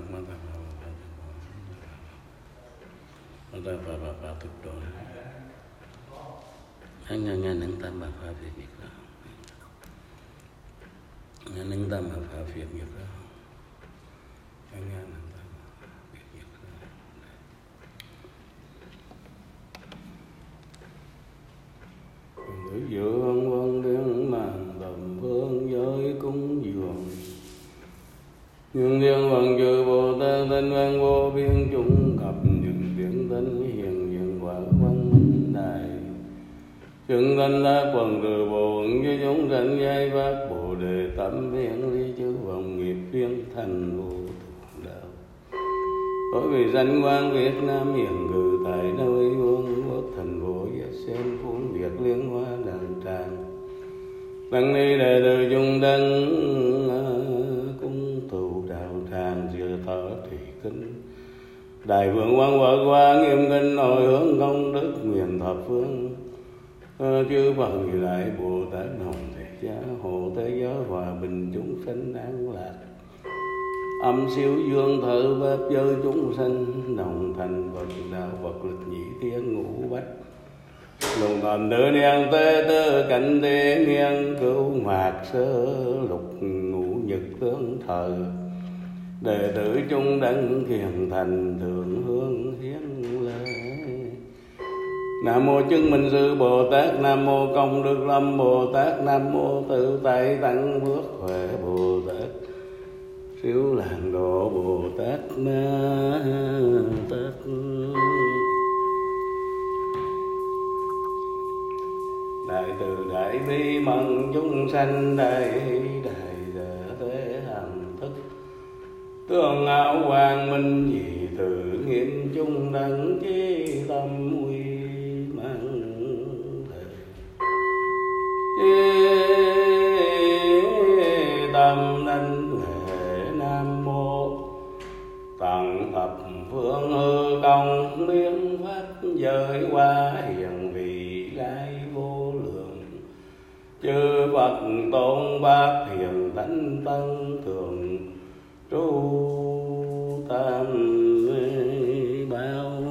thực độ anh nghe nâng tam bà phá việc nghiệp đó nghe nâng tam bà phá việc nghiệp đó anh nghe nâng tam bà việc nghiệp đó nữ dương vân liên màn tầm phương giới cúng dường nhưng liên văn chư Bồ Tát thanh văn vô biên chúng cập những tiếng thanh hiền hiện quả văn minh đại chứng thanh tác quần từ bổn với chúng sanh giai phát Bồ đề tâm viên ly chư vọng nghiệp viên thành vô thượng đạo bởi vì danh quang Việt Nam hiện cử tại nơi vương quốc thành phố sen phun việt liên hoa đàn tràng tăng ni đệ tử chúng đăng cung tù đạo tràng dự thọ thủy kinh đại vương quang vợ qua nghiêm kinh nội hướng công đức nguyện thập phương chư Phật Như Lai Bồ Tát Hồng Thế Giá hộ thế giới hòa bình chúng sanh an lạc âm siêu dương thở pháp giới chúng sanh đồng thành Phật đạo Phật lực nhị thiên ngũ bách lùng thần tự niên tế tư cảnh thế niên cứu hoạt sơ lục ngũ nhật tướng thờ đệ tử chúng đăng kiền thành thượng hương hiến lễ. Nam mô chứng minh sư Bồ Tát, Nam mô công đức lâm Bồ Tát, Nam mô tự tại tăng phước huệ Bồ Tát, siêu làng độ Bồ Tát Ma Tát. Đại từ đại bi mừng chúng sanh đại đại thế hằng thức tương áo quang minh vì tự nghiêm chung đẳng chí tâm uy mang tâm đảnh huệ nam mô tặng thập phương hư công biến pháp giới qua hiền vị lai vô lượng chư Phật tôn pháp hiền thánh tăng thường trú tam bao.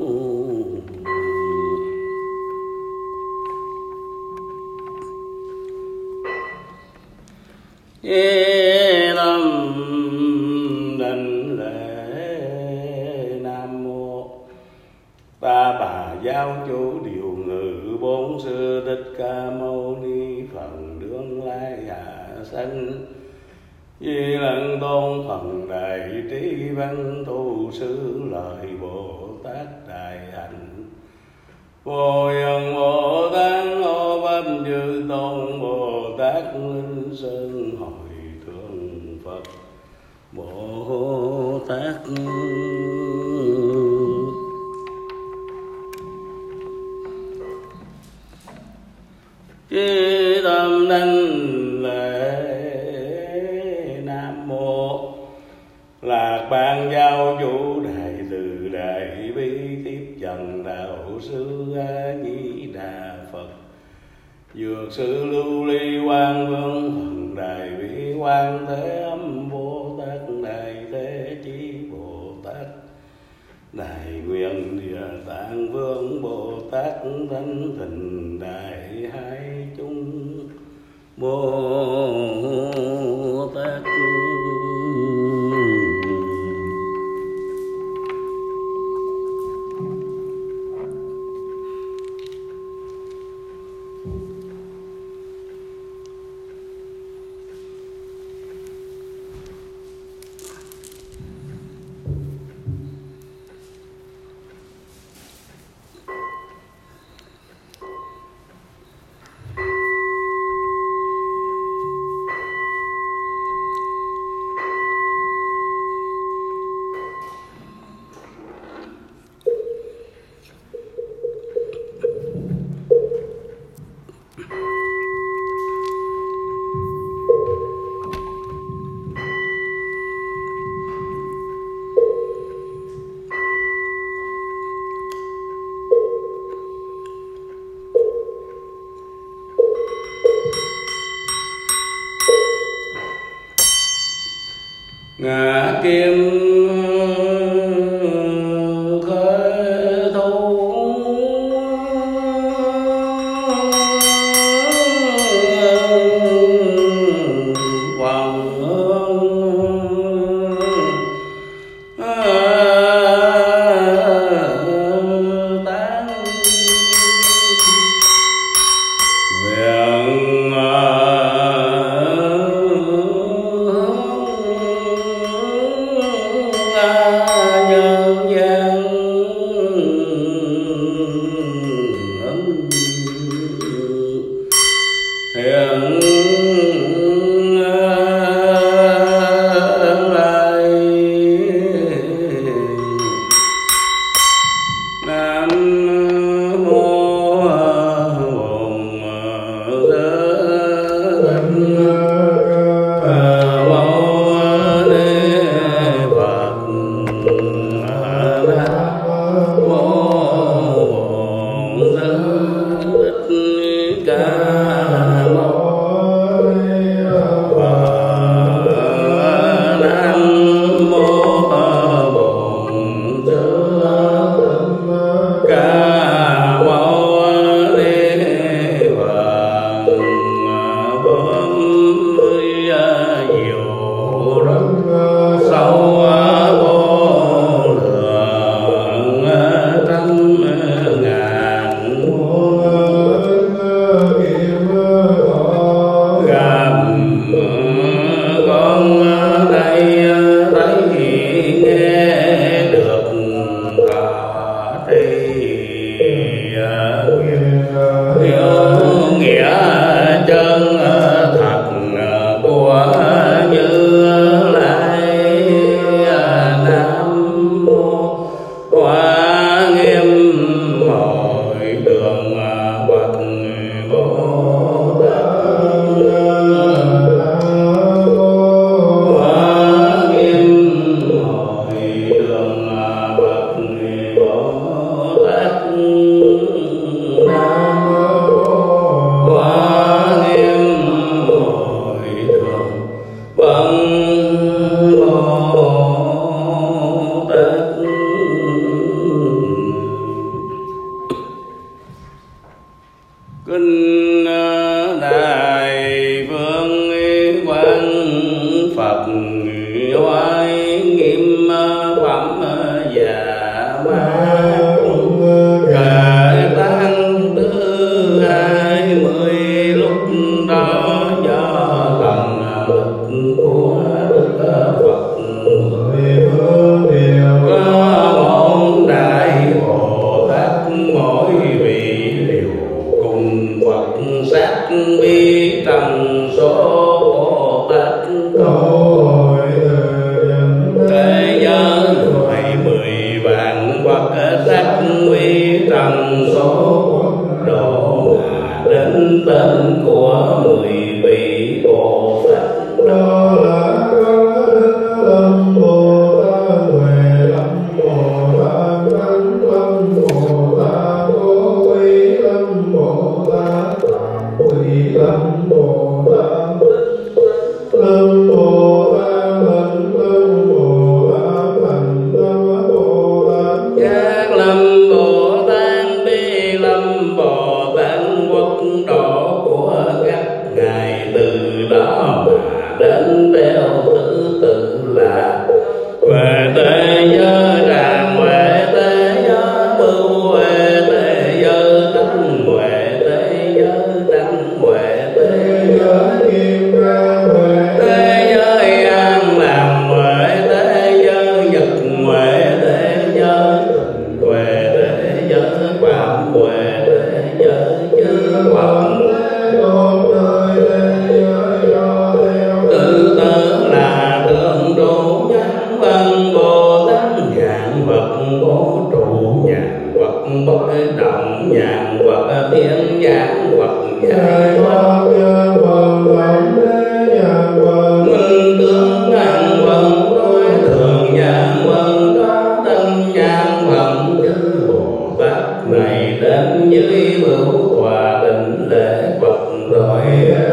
Tâm đảnh lễ nam mô Ta Bà Giáo Chủ Điều Ngự Bốn Sư Thích Ca Mâu Ni Phật đương lai hạ sanh Di Lặc Tôn Phần Đại Trí Văn Tu Sư Lợi Bồ Tát Đại Hạnh Vô Nhân Bồ Tát Hộ Pháp Chư Tôn Bồ Tát Linh Sơn Hội Thượng Phật Bồ Tát. Chí tâm đảnh lễ nam mô Lạc Ban Giáo Chủ Đại Từ Đại Bi Tiếp Trần Đạo Sư A Di Đà Phật Dược Sư Lưu Ly Quang Vương Thần Đại Bi Quang Thế Âm Bồ Tát Đại Thế Chí Bồ Tát Đại Nguyện Địa Tạng Vương Bồ Tát Thánh Thịnh Đại Hai Chúng Bồ Tát. Ngã Kim hiểu nghĩa chân thật của Như Lai. Nam mô Hoa Nghiêm Hội Đường Phật Bồ Tát. Hoa Nghiêm Hội Đường Phật Bồ Tát. Hoa Nghiêm Hội Đường Phật Bồ Tát. Kinh Đại Vương Quang Phật Oai Nghiêm Phẩm Dạ Ma Khởi Tăng thứ 20 lúc đó do thần lực của Đức Phật có một đại Bồ Tát mỗi vị đều cùng Phật sát bi trần số Bồ Tát thế giới loài 10 vạn Phật sát bi trần số độ mà đến tên của 10 vị Bồ Tát đó là Lâm Bồ Tát, Huệ Lâm Bồ Tát, Thánh Lâm Bồ Tát, Vô Quy Lâm Bồ Tát, Tạng Quy Lâm Bồ Tát, Lâm Bồ Tát, Thánh Lâm Bồ Tát, Thành Tâm Bồ Tát, Giác Lâm Bồ Tát, Bi Lâm Bồ Tát, quốc độ của các ngài từ đó mà đến theo thứ tự là Huệ Tế Giới Đàn, Huệ Tế Giới Bưu, Huệ Tế Giới Tánh, Huệ Tế Giới Đăng, Huệ Tế Giới Kim Cang, Huệ Tế Giới An Lạc, Huệ Tế Giới Nhật, Huệ Tế Giới Huệ Tế Giới Phạm, Huệ Tế Giới Chư Phật. Tự tử là tượng trụ nhân văn Bồ Tát, nhàn vật bố trụ, nhàn vật bất động, nhàn vật thiên nhãn vật giải thoát, minh tướng nhàn vật đối thường, nhàn vật có tâm, nhàn vật chư Bồ Tát này đến dưới bửu tòa định lễ Phật rồi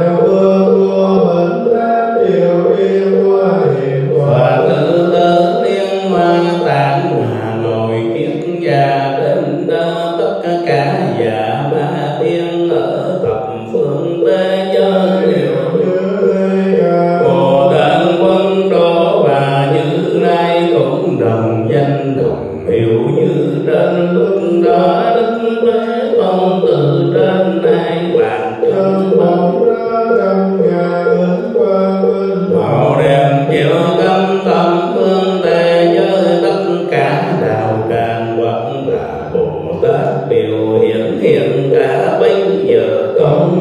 và tự tử liên ma tạng mà ngồi kiết già đến đó tất cả già ma tiên ở thập phương thế giới đều Bồ Tát Quân Đô và Như Lai cũng đồng danh đồng hiệu như trên lúc đó Đức Thế Tôn từ trên ai bàn chân bóng màu đèn chiếu tâm tâm phương thế giới tất cả đạo tràng vật và Bồ Tát đều hiện hiện cả bây giờ công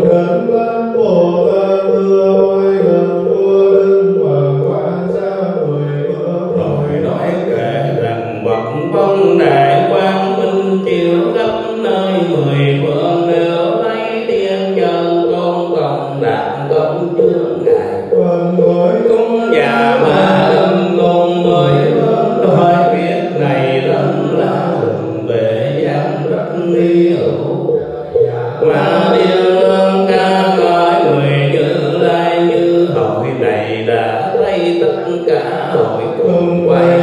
rồi nói kể rằng bậc phong đại quang minh chiếu khắp nơi 10 phương đều thấy thiên nhân tôn công đạt công chương ngài cúng nhà ma lâm ngôn mới nói việc này rất là đừng về gian rất nghi hữu mà thiên ơn ca nói người Như Lai như hội này đã thấy tất cả hội cùng quay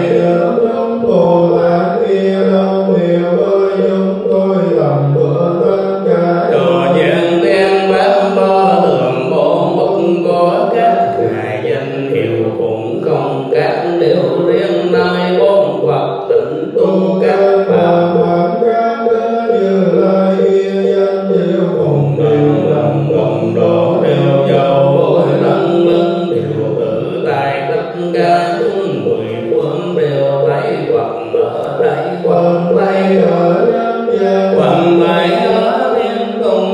đồ nhiên tiên bát bo thường bốn bất có các ngài danh hiệu cũng không các điều riêng nơi bốn Phật tịnh tu các pháp cùng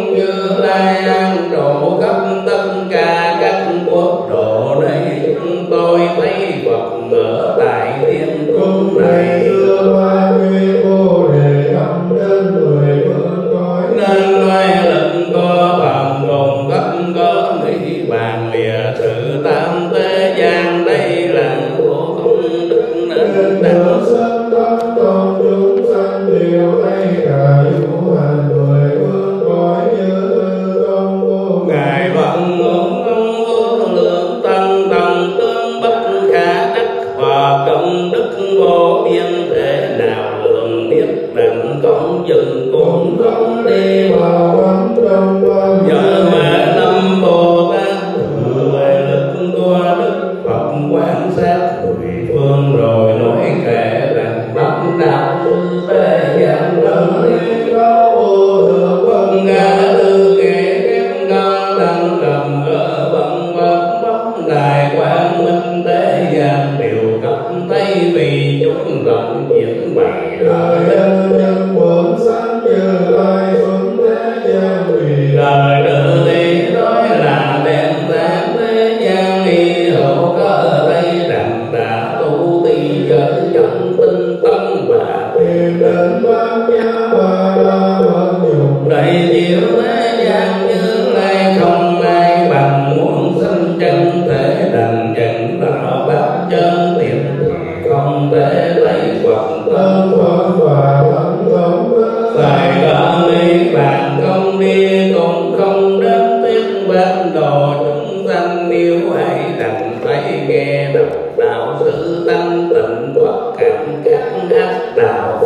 Như Lai an trụ khắp tất cả các quốc độ này, chúng tôi thấy Phật ở tại thiên cung này. Xưa ba quy Bồ Đề âm đến 10 phương cõi, Nên nói lệnh có phạm cùng khắp có mỹ bàn lìa sự tam thế gian. Đây là của công đức nên đẳng sanh tâm tôn chúng sanh đều lấy cả vũ hành 10 phương cõi như công vô Ngài vận ngưỡng công vô lượng tăng tầng tương bất khả đắc, và công đức vô biên thể nào lượng biết. Đặng công dừng cũng không đi vào quán trong quan nhờ mà năm Bồ Tát thừa về lực của Đức Phật quan sát 10 phương, rồi nói kể rằng bắt đạo sư thế gian đơn liên có vô thượng quân ngã tư kể kém có đăng cầm ở vân vân bóng đài quang minh thế gian đều khắp thấy, vì chúng rộng diễn bày đời lời nhân quần sanh Như Lai xuống thế gian vì đời tự ý nói là đèn sáng thế gian. Y hữu có ở đây rằng đã tu tỳ giới chẳng tinh tâm và tìm đến bát nhã ba la mật nhục đầy chiếu thế gian. Như Lai không ai bằng, muốn sinh chân thể đành chẳng đạo pháp chân tiệm thì không thể lấy Phật thân Phật và thân thống đức phải có lý bàn công đi cũng không đến tiếng ban đồ. Chúng sanh nếu ai đặng thấy nghe đọc đạo sư thanh tịnh Phật cảm các ác đạo,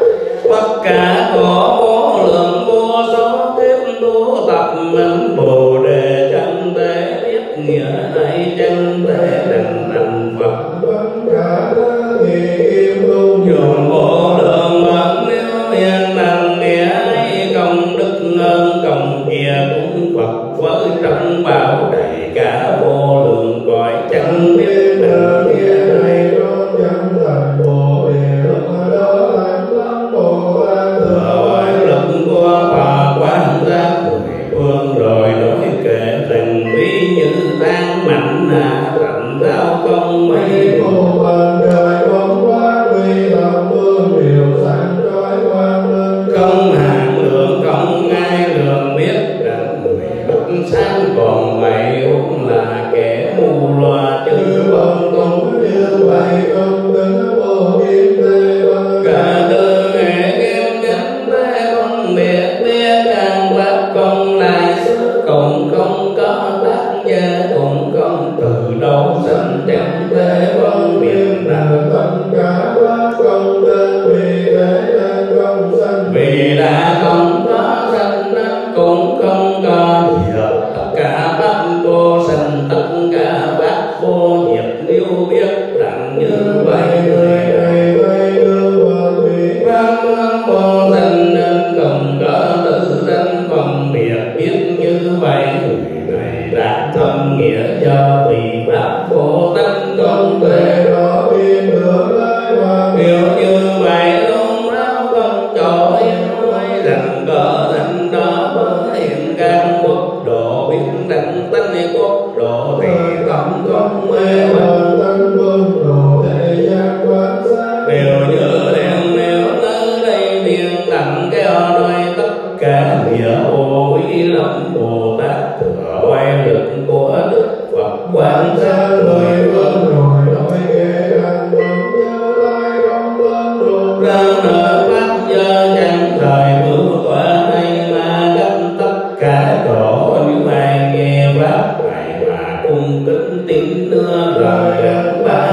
tất cả có vô lượng vô số tiếp tu tập mình Bồ Đề chân thế biết nghĩa hay chân thế đành thành Phật tất cả thế thì kim luôn dùng vô lượng mật. Nếu hiện bằng nghĩa ấy công đức ơn công kia cũng Phật với trong bảo đầy cả vô lượng cõi chẳng biết đời đời kia này con chẳng thành Bồ Đề lúc đó thành tâm Bồ Tát thừa oai lực của Phật quan sát 10 phương, rồi nói kể rằng ví như than mạnh rậm rau không mấy. vô bằng trời bóng quá quy tâm vương điều sáng trói quang minh Không hạn lượng không ai lượng biết, rằng 10 bức sáng còn vậy cũng là kẻ mù loa chứ như bằng cũng như vậy công đức vô biên thế vân cả tư nghệ kim chánh thế phân biệt biết càng pháp công lại sức cũng không có tác gia cũng không từ đâu sinh chẳng thế phân biệt nào tất cả pháp công đức vì thế nên công sanh vì đã không có sanh nên cũng không có diệt. Tất cả pháp vô sanh tất cả pháp vô diệt, nếu biết rằng như vậy người này đây đưa vào thủy pháp vô sanh nên không có tự danh phân biệt. Biết như vậy người này đã thâm nghĩa cho tùy pháp vô tánh công tuệ. để đó biên được lai hoa Điều như vậy luôn ráo không chỗ yên, nói rằng có thành đó mới hiện các quốc độ. Biết đặng tánh quốc độ thì tâm không mê hoặc. hoàn tân vương đồ thế gian quan sát Điều như đèn nếu tới đây miền đặng kêu nói tất cả địa ô quý lắm Bồ Tát thừa oai lực của Đức Phật quan sát lời người vân rồi nói ghê rằng mừng Như Lai công vân ruột ra nợ pháp giờ chẳng thời bửu tọa này mà gấp tất cả độ. Như ai nghe pháp này mà cung kính tín đưa lời gắn ba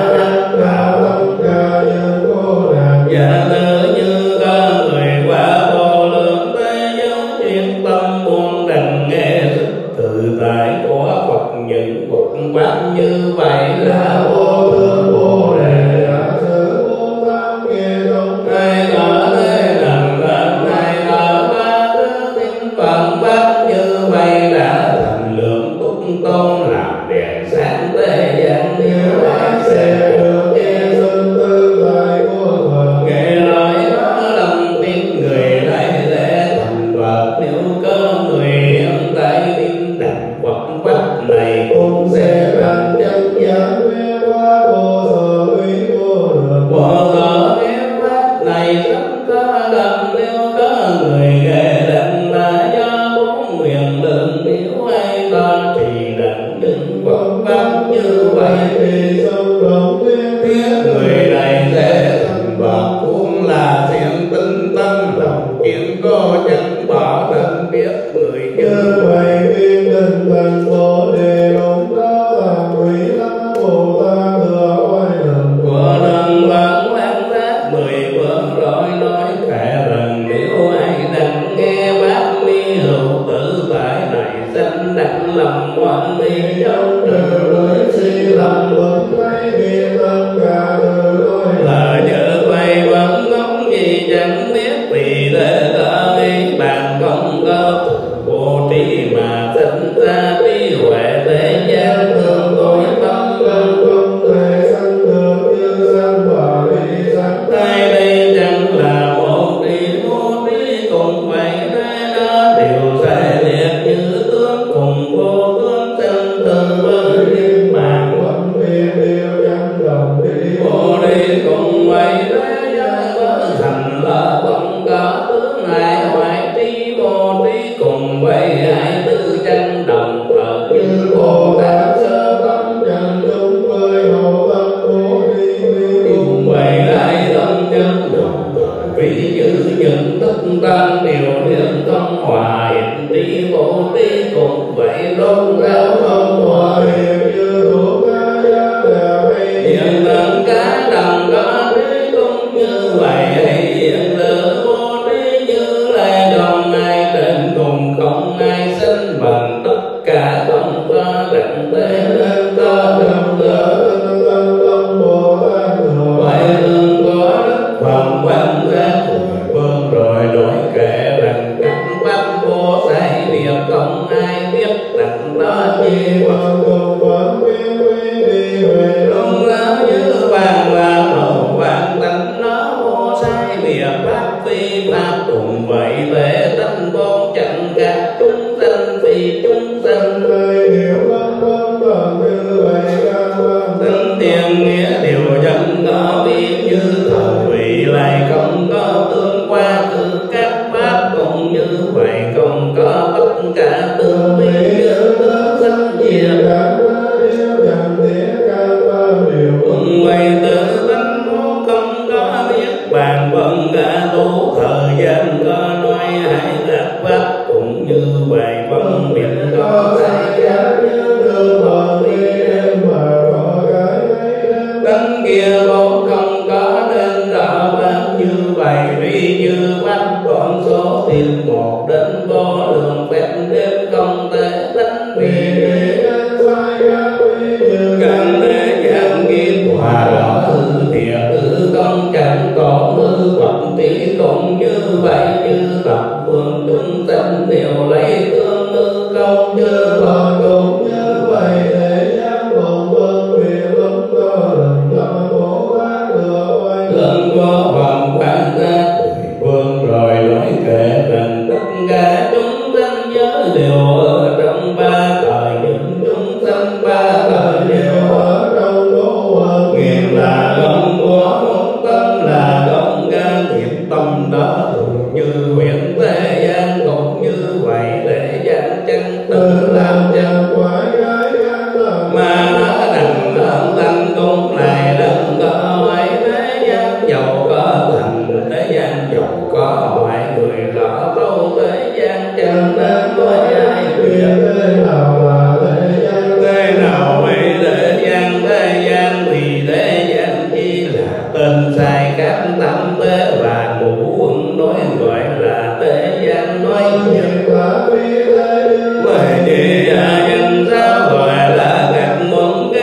đạo tất cả nhân cô nàng dạ tự như có người qua vô lượng thế giới chuyên tâm buông đành nghe sức tự tại của Phật. Những Phật pháp như vậy là vô thượng Bồ Đề đã sự vô tam nghe trong ai có thế lần lần ai có ba thứ tin Phật pháp như vậy đã thành lượng túc tôn làm đèn sáng thế gian. Như ai sẽ sẽ được nghe sinh tư tại của Phật nghe nói đó lòng tin người thấy lẽ thành Phật. Nếu có người người như vậy viên đình thành Bồ Đề Long Đa Tạng Quỷ Lâm Bồ Tát thừa oai lần của lần vẫn quan sát 10 phương rồi nói kể rằng nếu ai đặng nghe pháp mi hữu tử tại này sanh đặng lầm hoan mi trong trừ lưỡi si lầm vẫn thấy biệt tâm cả từ đôi là nhớ quay vẫn ngóng gì chẳng biết vì thế ta đi bàn không có vô trí mà sinh ra trí huệ thế gian thương tối tâm không thể sanh được như sanh và ly sanh tại đây chẳng là vô trí cùng vậy thế đó điều sai liệt như tướng cùng vô tướng chân từ với niết bàn vẫn biệt điều chẳng đồng đi vô đi cùng vậy thế giới với thành là không có tướng này hoài trí vô trí cùng vậy hai tư chân đồng thờ như Bồ Tát sơ tâm chẳng đúng với hậu tâm vô đi cùng vậy hai tâm chân đồng thờ ví như những thức tâm điều niệm không hòa hiện trí vô trí cùng vậy rốt ráo không hòa hiệp như thuộc ca giá đẹp hay hiện tượng cá đồng có trí cũng như vậy hiện tượng vô trí như lai đồng ai trên cùng không ai sinh bằng tất cả không có đặng thế nên có đồng tâm tâm Bồ Tát thừa vậy thường có đức phần quan sát vương rồi nói kể rằng các pháp vô sai việc không ai biết rằng đó chi quan cùng vẫn biến quy đi về đúng là như vàng và màu vàng tánh nó vô sai việc pháp phi pháp cùng vậy về tánh bốn chẳng các chúng sanh phi chúng sanh nơi điều văn bằng như vậy ca văn tánh tiền nghĩa điều dân có biết như thời vị lại không có tương qua từ các pháp cũng như vậy không có tất cả tương vi như tướng sanh diệt cùng vậy tự tánh vô không có biết bàn vận cả tu thời gian có nói hãy đạt pháp cũng như vậy phân biệt có sai tánh kia vô không có nên rõ pháp như vậy vì như pháp con số tìm một đến vô lượng phép đến không thể tánh vì càng thế gian kim hòa rõ hư thiệt hư công chẳng có hư vật trí cũng như vậy như tập phương chúng sanh đều lấy tương hư công chư Phật cũng như vậy để giác cùng vân biệt lúc có lần tâm Bồ Tát thừa oai lần có phần quan sát vương rồi nói kể rằng tất cả chúng sanh giới đều ở trong ba thời những chúng sanh ba thời đều ở trong đố vật nghiệp là không có một tâm là không can thiệp tâm đó thường như huyện thế gian cũng như vậy để gian chân tự làm chân quái gái gác lòng mà nó đằng ơn thanh cũng lại đừng có mấy thế gian giàu có thành thế gian giàu có mọi người rõ tu thế gian chẳng nên có ai biết thế nào là thế nào vậy thế gian vì thế gian chỉ là tên sai các tâm thế và ngũ quân nói gọi là thế gian nói nghiệp là vì thế bởi vì nhân sao gọi là các môn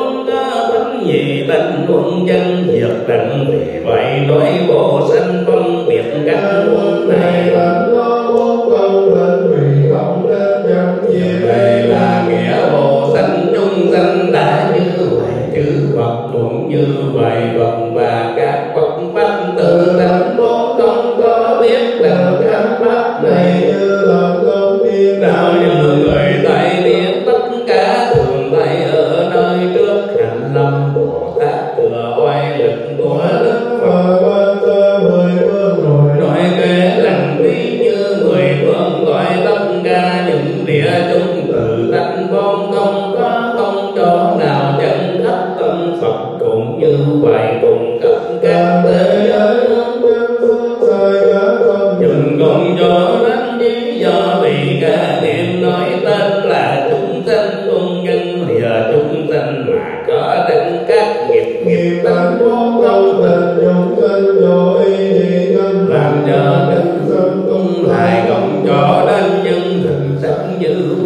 có tính gì tính quân chân diệt đặng vì vậy nói vô sanh phân biệt các quân này thành nó vô công đến vì không đến chẳng gì đây là nghĩa vô sanh chung sanh đã như vậy chư Phật cũng như vậy Phật và các Phật pháp tự tánh vô không có biết rằng các pháp này như là công tiên nào như người thấy biết tất cả thường thấy ở nơi trước hạnh lâm Bồ Tát thừa oai lực của đức Phật và quan sơ 10 phương rồi nói kể rằng ví như 10 phương gọi tất cả những địa chung từ tánh vốn không có không chỗ nào chân khắp tâm Phật cũng như vậy cùng khắp các thế giới sai các công nhưng không cho đánh lý do vì cái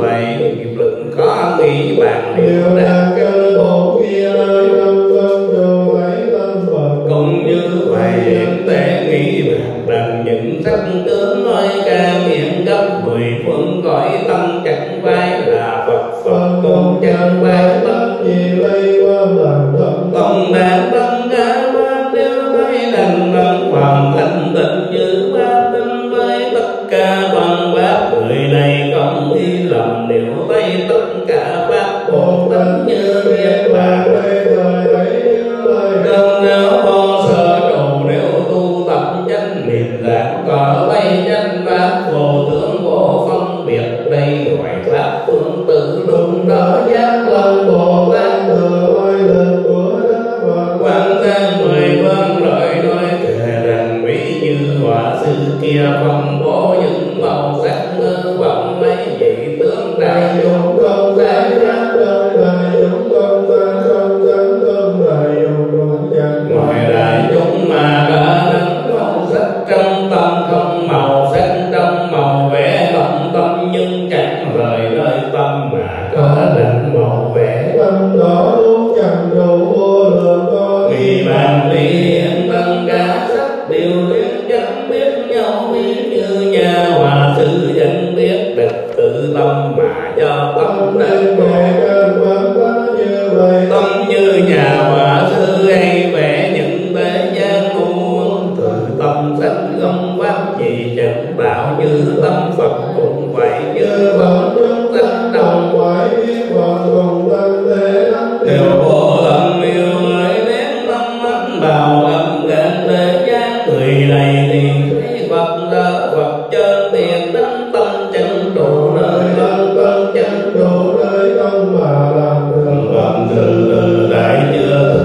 vậy nghiệp lực có nghĩ bàn điều điều là đắc căn bộ kia nơi tâm tâm trường lấy tâm Phật. cũng như vậy hiện tế nghĩ bàn rằng những sắc tướng nói ca miệng gấp 10 phương cõi tâm chẳng vai là Phật Phật cũng chẳng vai tâm gì lấy quan làm tâm công đạt tâm ca ba điều thấy đành bằng hoàng thanh tịnh như ba tinh với tất cả bằng pháp người này không đi lầm điều thấy tất cả pháp bồ tát như biết bà đây thời thấy như lời đơn nếu vô sở trụ nếu tu tập chánh niệm lạc có bay chánh pháp vô tướng vô phân biệt đây gọi pháp phương tự đúng đó giác lòng bồ tát thừa oai lực của Đức Phật. quan thế 10 phương lợi nói thề rằng ví như họa sư kia phong bố những màu sắc ngư vọng mấy vị tướng đại Dùng công tác giác đời đại dùng công tác công tác công đại dùng công giác ngoài đại chúng mà cả đấng màu sắc trong tâm không màu sắc trong màu vẽ không tâm nhưng chẳng rời nơi tâm mà có đấng màu vẽ tâm đó đúng chẳng đủ vô lượng có vì bàn lý hiện tất cả sắc điều liên chẳng biết nhau ví như nhà hòa sư chẳng biết được tự tâm mà do tâm nên đang về căn bản ta như vậy tâm như nhà hòa sư hay vẽ những thế gian muôn từ tâm sanh không pháp gì chẳng tạo như tâm Phật cũng vậy như Phật Phật chúng sanh ta đồng đồng phải biết Phật cùng tâm thế đắc đều vô tận yêu người nén tâm mắt bào âm gan thế gian người này thì thấy Phật đỡ Phật chân tiền tánh tâm chẳng đủ nơi tâm tâm chẳng đủ đủ nơi công mà làm được Phật từ từ đại chưa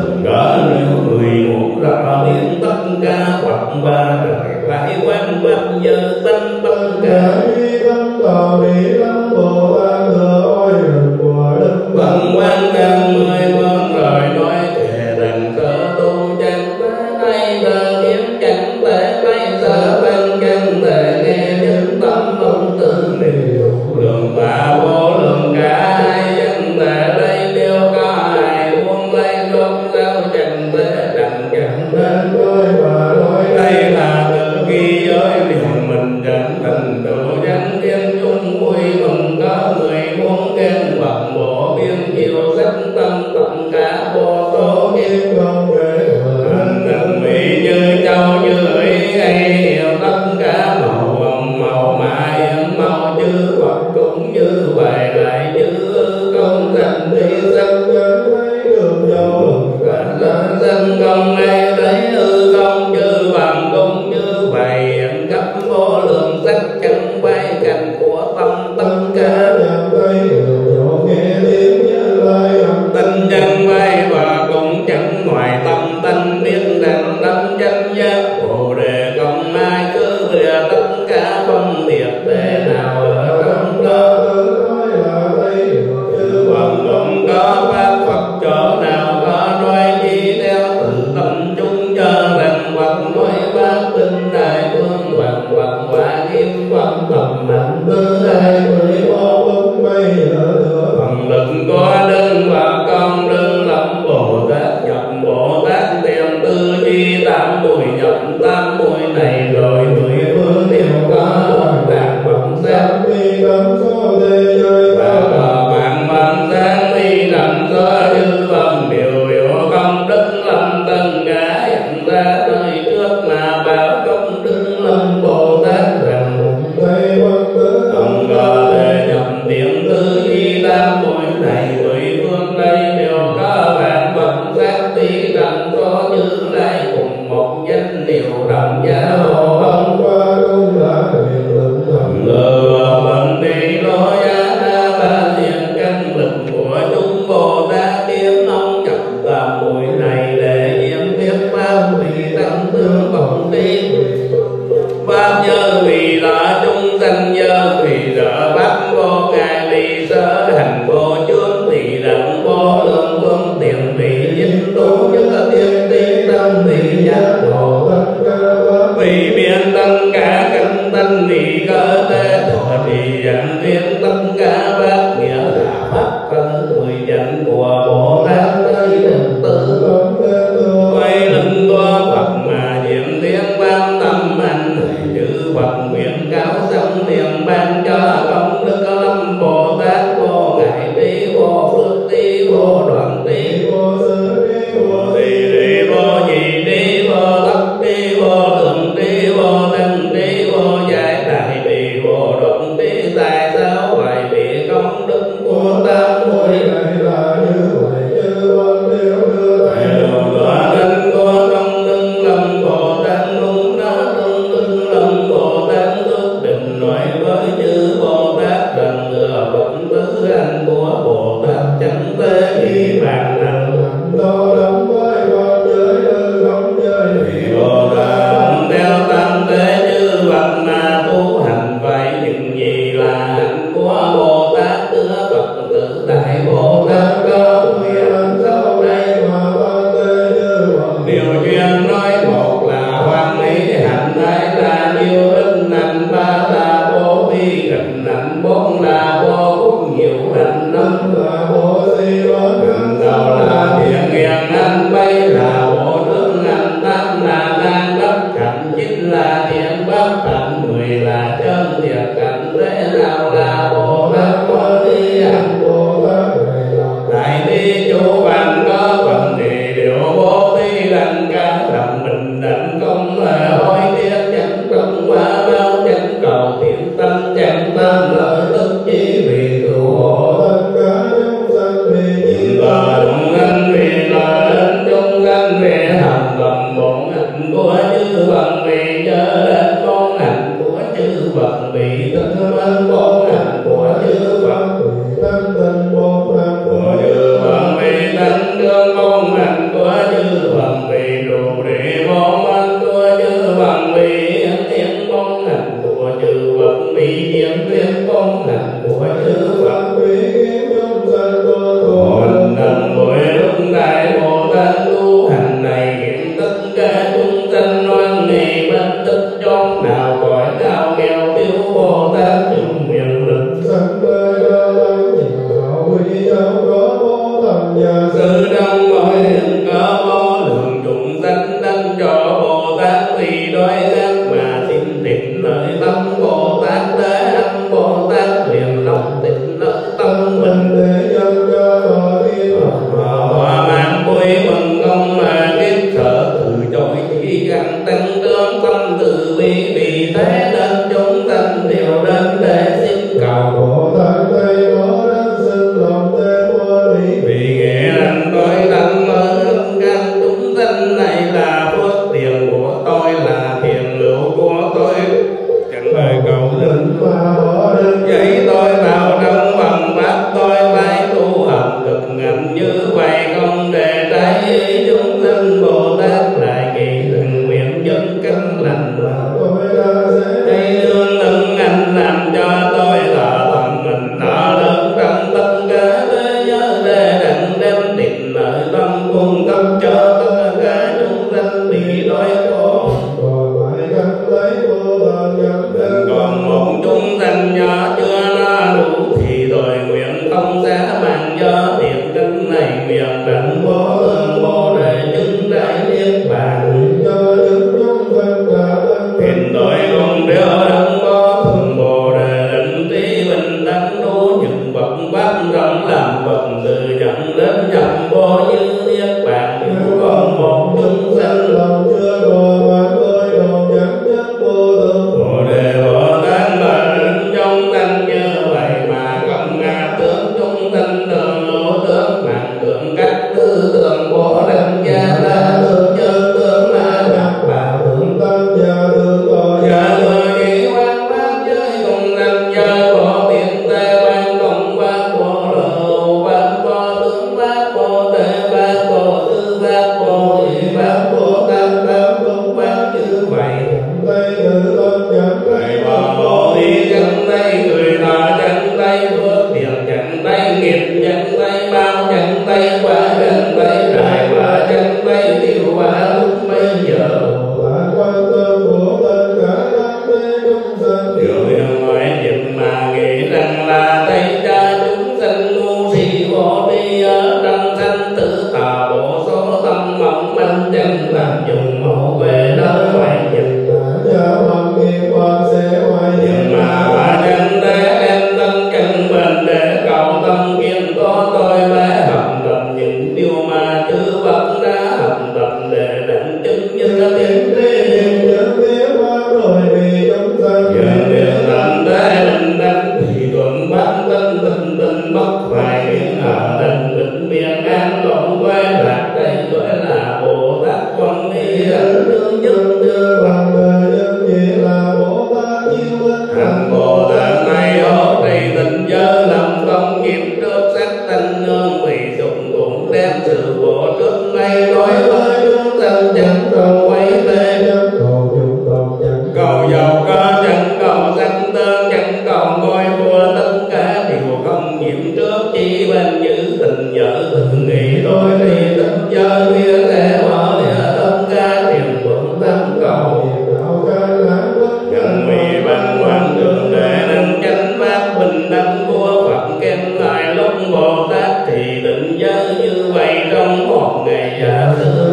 không bắt rộng làm vật từ nhận đến nhập vô như niết bàn nếu còn một chúng sanh lòng chưa còn hoàn tôi đồng chẳng nhất vô thường Bồ Đề Bồ Tát là trong sanh như vậy mà không ngã tướng chúng sanh thường ngũ tướng mạng tượng các tư tưởng của đăng gia la tướng nhân tướng ma nhập bà thượng tam gia thượng tội gia người chỉ quan pháp giới cùng sanh gia của biện tê quan cộng pháp của lộ pháp của tướng pháp của tê pháp của tư pháp của dị pháp của tam pháp công pháp như vậy tay tự tâm chẳng thầy bà bồ đi chẳng tay người ta chẳng tay phước tiền chẳng tay nghiệp chẳng tay bao chẳng tay quả chẳng tay đại quả chẳng tay tiêu quả lúc bây giờ quan tâm của tất cả các thế chúng sanh điều điều ngoại dịch mà nghĩ rằng là tay cha chúng sanh ngu si vô tri ở trong sanh tử tà bộ số tâm mỏng manh chẳng làm dùng mẫu về nơi ngoại dịch gia hoàng nghiệp quan sẽ hoài nhưng mà quả chân thế em tâm chân bền để cầu tâm kiên có tôi bé học tập những điều mà chư Phật đã học tập để đặng chứng như tiếng thế những tiếng pháp rồi vì chúng sanh dường điều làm thế định đắc thì thuận pháp tinh tinh tinh bất phải biến ở định định miền an lộn quay lạc đây gọi là Bồ Tát quan ni ấn tương nhất đưa bằng đời nhân chỉ là Bồ Tát chiêu ích thành Bồ Tát này ở đây tình giới làm công nghiệp trước sắc thanh nương vì dụng cũng đem sự bộ trước nay nói với chúng sanh chẳng còn quay tê cầu chúng đồng chẳng cầu giàu có chẳng cầu sanh tương chẳng cầu ngôi vua tất cả đều không nhiễm trước chỉ bên giữ tình vợ tình nghị đôi đi tình giới kia sẽ bỏ địa tất cả tiền vượng tâm cầu đạo ca lãng bất nhân vì văn quan đường để nâng chánh pháp bình đẳng của Phật khen ngài lúc Bồ Tát thì định giới như vậy trong một ngày giả sử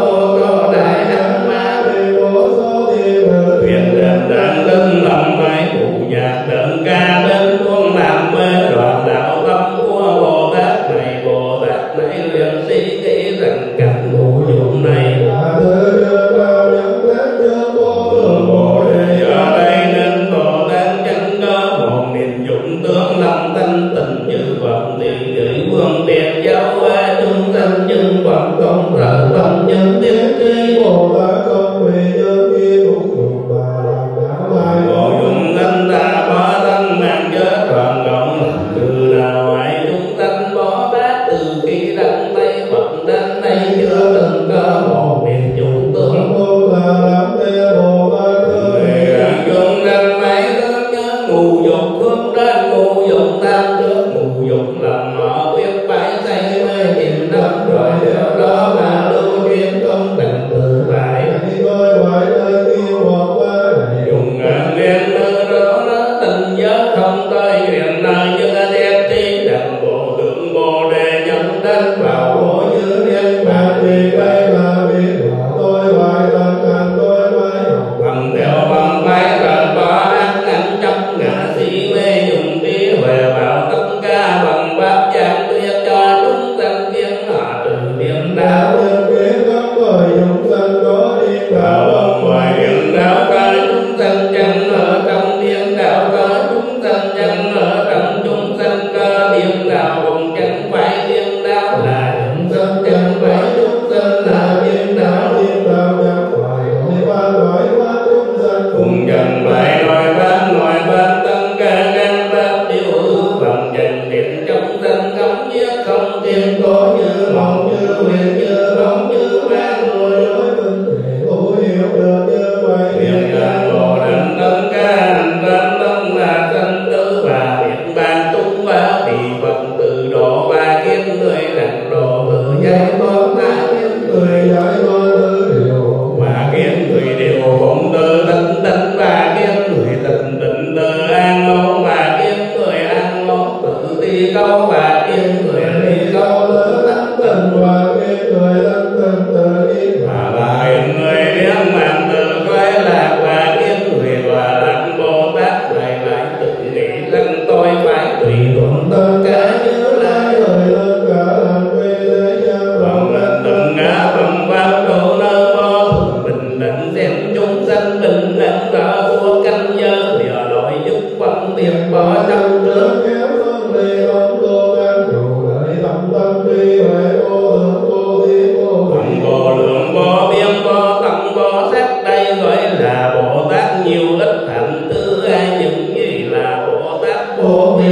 có đại đăng ma vô số thiên nữ thuyền đền đàn lưng lòng phải phụ nhạc đờn ca đến tuôn làm mê đoạn đạo tâm của Bồ Tát này liền suy nghĩ rằng cảnh ngũ dụng này là thứ chưa cao nhận thế chưa vô thường Bồ Đề ở đây nên Bồ Tát chẳng có một niềm dụng tướng lòng thanh tịnh như Phật tiền gửi vương tiền giáo hóa chúng sanh nhưng Phật không rỡ tâm nhân tiến trí Bồ Tát không vì nhân kia cũng dùng bà làm đạo ai Bồ dụng thanh ta bỏ thân mạng giới toàn cộng làm từ nào ai chúng sanh Bồ Tát từ khi đăng tay Phật đến nay chưa từng có một niềm dụng tướng Bồ Tát làm thế Bồ Tát người rằng dùng rằng mấy thương nhớ ngu dục hướng đến ngu dục tam trước ngu dục làm họ biết phải say mê niềm đắm rồi điều đó mà lưu chuyên công đặng tự tại hãy coi ngoài nơi kia hoặc qua này dùng ngàn viên nơi đó nó tình giới không tới chuyện nơi như đẹp trí đặng bộ tượng Bồ Đề nhận đến vào bộ như niên mà bàn vì đây là việc mà tôi hoài tâm cần tôi phải học bằng theo bằng phải rời bỏ ác ảnh chấp ngã si mê dùng trí huệ vào tất cả bằng pháp giảng tuyết cho chúng sanh kiến họ trừ niệm đạo nhân biết các bởi chúng sanh có đi đạo đạo bằng ngoài niệm đạo có chúng sanh chẳng ở trong niệm đạo có chúng sanh chẳng ở trong chúng sanh có niệm đạo cùng chẳng phải niệm đạo là chúng sanh chẳng phải chúng sanh là niệm đạo thiên đạo chẳng phải nói ba nói ba chúng sanh cùng chẳng phải nói pháp tất cả các pháp đều hư bằng dành niệm trong sanh không giết không tiền có như mộng như huyền như bóng như vang tôi nói mình để tôi hiểu được như vậy niệm càng bồ đảnh tất cả hành pháp tâm là sanh tử và niệm bàn tung và bị Phật từ độ và kiếp người đặng độ tự giải thoát ta kiếp người giải thoát tư điều và kiếp người đều phụng từ tịnh tịnh và kiếp người tịnh tịnh từ an ổn và kiếp người an ổn tự ti câu và kiếp người đi câu tự tánh tình và biết người thân thân tự đi và lại người biết mạng từ quay lạc và kiếp người và đặng Bồ Tát lại tự nghĩ rằng tôi phải tùy thuận tất cả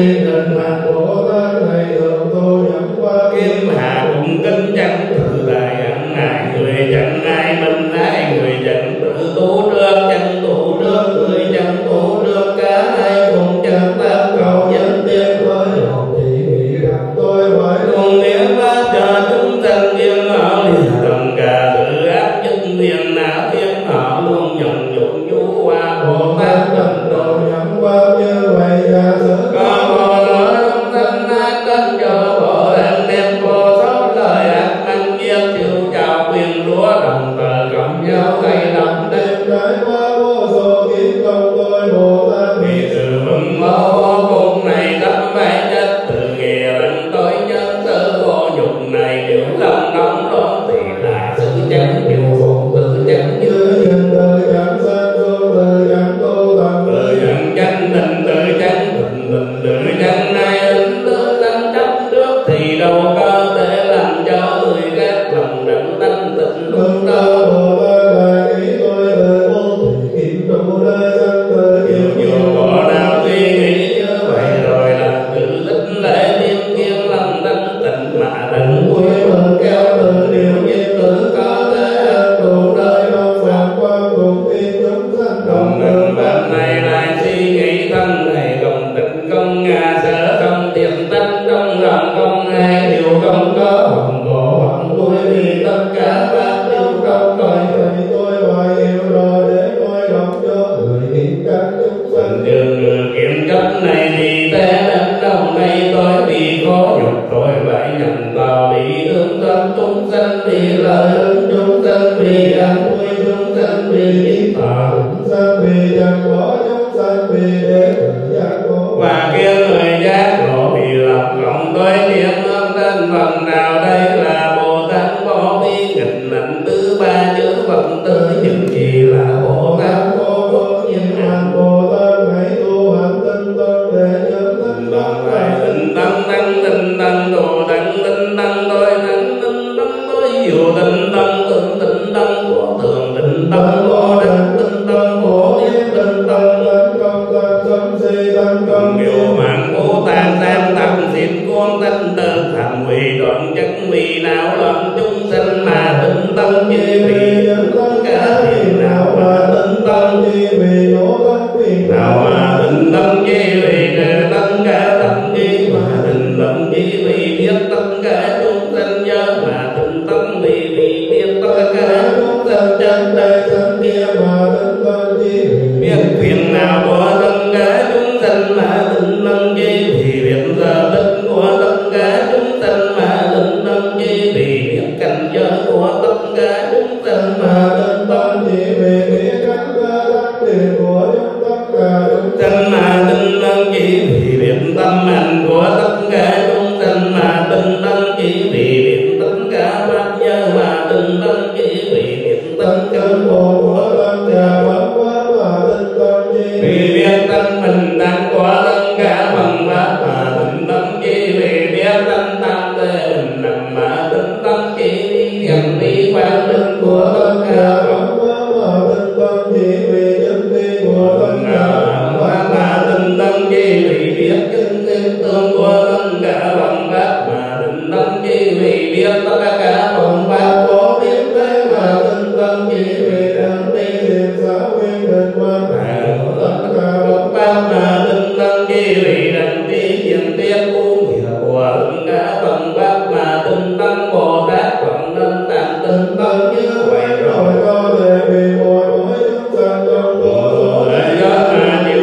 thiên định mặt Bồ Tát này thường tu nhẫn pháp Kim hạ cũng kính chẳng tự tại hẳn ai người chẳng ai mình ai người chẳng tự tu trước chẳng tu trước người chẳng tu trước cả hai cùng chẳng tam cầu nhân tiên với lòng chỉ nghĩ rằng tôi phải cùng niệm pháp cho chúng sanh viên họ liền đồng cả tự áp nhân viên não thiên họ luôn nhận dụng du hoa Bồ Tát tận độ nhẫn pháp như vậy giả sử có Bồ Tát chúng sanh ác tân cho Bồ Tát đem vô số lời ác ăn giết chịu chào quyền lúa đồng thời cộng nhau gây lòng đêm trải qua vô số kiếp công tôi Bồ Tát vì sự vững mơ vô cùng này thấp phải chất từ nghề lẫn tối nhân sự vô dục này nếu lòng nóng đó thì là sự chẳng chịu phụ tự chẳng như nhân đời chẳng sanh tu đời chẳng tu tập tự chẳng chánh định tự chẳng định tự chẳng nay định tự chẳng chấp trước thì đâu có thể làm cho người khác lòng đặng thanh tịnh luôn đâu. Bồ Tát là nghĩ tôi đời vô thủy kim trụ đời sanh đời kiều Dù bộ nào suy nghĩ như vậy rồi là tự tích lễ niệm kiên lòng thanh tịnh mà đặng quý mừng kéo từ điều nhiệt tử có thể ăn đủ đời không phạm quan cùng thiên chúng sanh đồng đường bạn này lại suy nghĩ thân này không tịnh không ngà sở không tiềm tánh trong lòng không ai điều không có hồng bộ hồng vui vì tất cả pháp đều không coi thầy tôi phải hiểu rồi để tôi đọc cho người hiện các chúng sanh tình đường người kiểm cấp này thì té đến đâu này tôi bị khó nhọc tôi phải nhận vào bị thương tâm chúng sanh vì lợi ơn chúng sanh vì an vui chúng sanh vì ít thọ chúng sanh vì chẳng có chúng sanh vì để tự giác ngộ và kia người giác ngộ vì lập lòng tôi niệm ơn tên phần nào đây là Bồ Tát Vô Vi nghịch lạnh thứ ba chữ Phật tử những gì là Bồ Tát Vô Vô Nhiên An Bồ Tát hãy tu hành tinh tấn để nhớ tinh bằng lại tinh tấn tăng tinh tấn đồ tăng tinh tấn tôi tăng tinh tấn tôi dù tinh tấn tưởng tinh tấn của thường tinh tấn của đăng tinh tấn của niệm tinh tấn công tác tâm si tâm công biểu mạng Bồ Tát tam tâm xin con tinh tự thành quỳ đoạn chất vì não loạn chúng sinh mà tinh tấn như vì tất cả phiền não mà tinh tấn chi vì nhổ tất phiền nào mà tinh tấn như vì tất cả tâm chi mà tinh tấn như vì biết tất cả chúng sanh nhớ mà tinh tấn vì biết tất cả chúng sanh chân đây chân kia mà tinh tấn chi biết phiền não của tất cả chúng sanh mà tinh tấn chi vì biết giờ tích của tất cả chúng sanh mà tinh tấn chi vì biết cảnh giới của tất cả chúng sanh mà tinh tấn chi vì biết các tác tiền của tất cả chúng sanh mà tinh tấn chi vì biết tâm hành của tất cả chúng sanh mà tinh tấn chi vì biết tất cả pháp giới mà tinh tấn chi vì biết tất cả của tất cả pháp mà tinh tấn chi vì biết tâm mình đang của tất cả bằng pháp mà tinh tấn chi vì biết tâm tam thế mình nằm mà tinh tấn chi gần đi quan linh của tất cả pháp mà tinh tấn chi vì chân đi của tất cả pháp mà tinh tấn chi vì biết chân tiên tương của tất cả bằng pháp mà tinh tấn chi vì biết tất cả bằng pháp có biết thế mà tinh tấn chi vì đang đi thiền xã nguyên định quan tất cả pháp mà tinh tấn chi vì đang đi hiện tiết uống hiểu của tất cả bằng pháp mà tinh tấn Bồ Tát còn nên tạm tinh tấn như vậy rồi có thể vì mọi chúng sanh trong vô số để cho mà chịu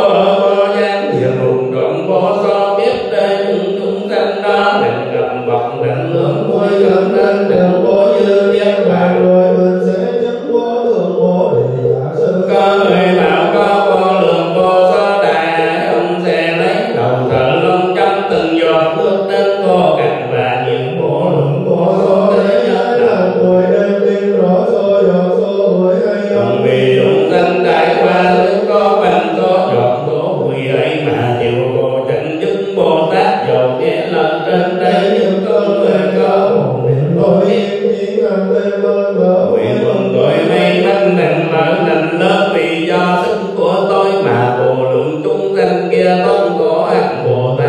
có gian thiền hùng cộng vô so biết đây chúng sanh đó đừng cầm vọng đừng hướng vui gần đến đừng vô dư biết bạc rồi mình sẽ chứng vô thượng vô địa giả sư có người bảo có vô lượng vô so đại ông sẽ lấy đầu thở lông trong từng giọt nước đến vô cạn và những vô lượng vô số để nhớ là tuổi đêm tim rõ số giọt số tuổi hay không vì chúng sanh trải qua nếu có bằng số giọt số bụi ấy mà chịu khổ chẳng giúp Bồ Tát dầu nghe lần trên đây nhưng con người có một nguyện thôi chỉ cần thêm ơn vợ nguyện mừng gọi may mắn nặng mở nành lớn vì do sức của tôi mà vô lượng chúng sanh kia không có ác Bồ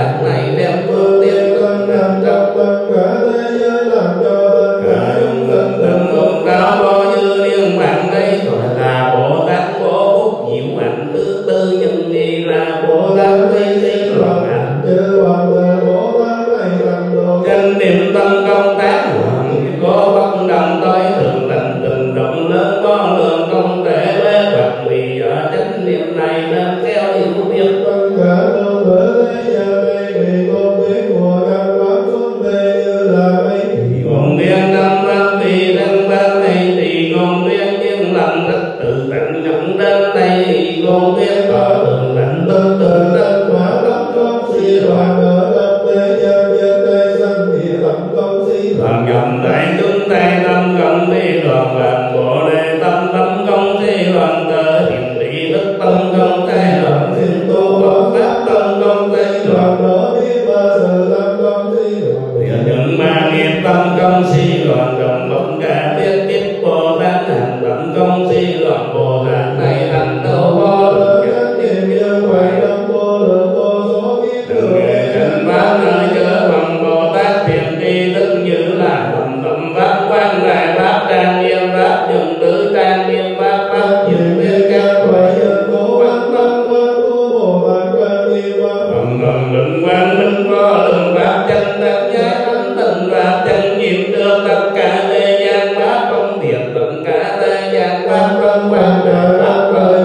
vô lượng pháp chân tất giới tánh tình pháp chân nhiệm được tất cả thế gian pháp không thiệt tất cả thế gian pháp không quan trời pháp trời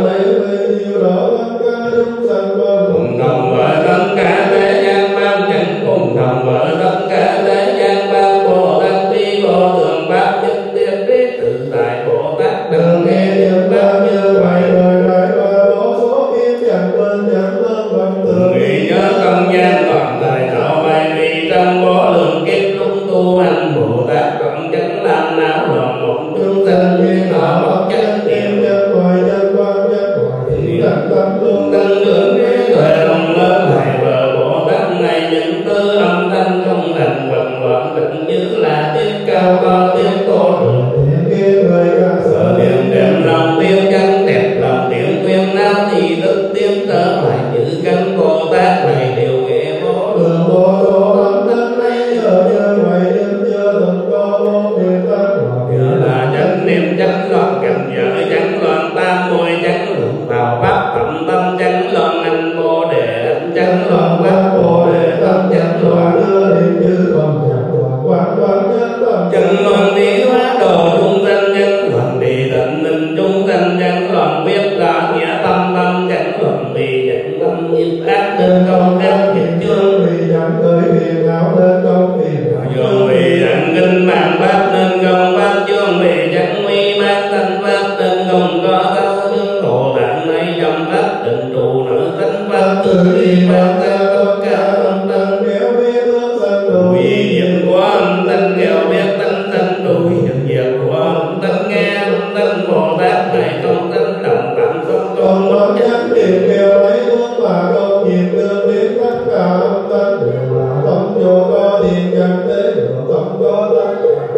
cùng đồng với tất cả thế gian pháp chân cùng đồng với tất cả thế gian pháp Bồ Tát đi vô thường pháp nhất thiết trí tự tại Bồ Tát đừng nghe được pháp như vậy rồi lại qua vô số kiếp chẳng quên chẳng vâng vâng thường nghĩ nhớ không gian còn thời thọ bay vì trong vô lượng kiếp lúc tu hành Bồ Tát còn chẳng làm não lòng một chúng sanh duyên họ một chân niệm chân hoài chân quan chân hoài thì tận tâm tương tăng trưởng trí tuệ lòng lớn thầy vợ Bồ Tát này những tư âm thanh không thành quần loạn định như là tiếng cao to tiếng tô đường tiếng kia người ca sợ tiếng đệm lòng tiếng chân đẹp lòng tiếng khuyên nao thì đức tiếng trở lại như cánh Bồ Tát này đều nghe vô đường vô số âm thanh ấy nhờ như vậy nhưng chưa từng có vô biệt tác nhờ là chánh niệm chánh loạn cảnh giới chánh loạn tam muội chánh luận vào pháp tận tâm chánh loạn anh Bồ Đề anh chánh loạn pháp Bồ Đề tâm chánh loạn đưa đến chư không chánh loạn quán quán nhất tâm chánh loạn đi hóa độ chúng sanh chánh loạn đi tịnh minh chúng sanh chánh loạn biết là nghĩa tâm tâm chánh loạn vì chánh tâm nghiệp ác nên không ác nghiệp chương vì chẳng khởi phiền não nên không phiền não dương vì chẳng kinh mạng pháp nên không pháp chương vì chẳng nguy mát thanh pháp nên không có thao chương Bồ Tát này trong pháp định trụ nữ thánh pháp tự đi pháp theo tất cả âm thanh kéo biết ước sanh đủ ý niệm của âm thanh kéo biết thanh thanh đủ hiện diệt của âm thanh nghe âm thanh Bồ Tát này không thanh đồng tạm không có chánh niệm kêu lấy ước mà không nhìn được biết tất cả âm thanh đều là tâm vô có tiền chẳng thế được tâm có tất cả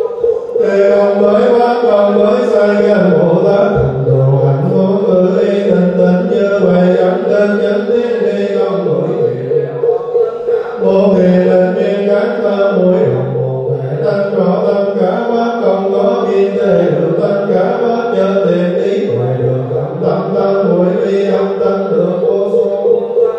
thế không mới pháp không mới sai gần Bồ Tát thành đồ hạnh vô cử y tình tình như vậy chẳng tên chánh thiết đi không đổi quyền vô thiền định viên các thơ mũi hồng Bồ Tát tăng rõ tất cả pháp không có kiên đề được tất cả pháp chân tiền trí tuệ được tâm tâm mũi ly âm tâm được vô số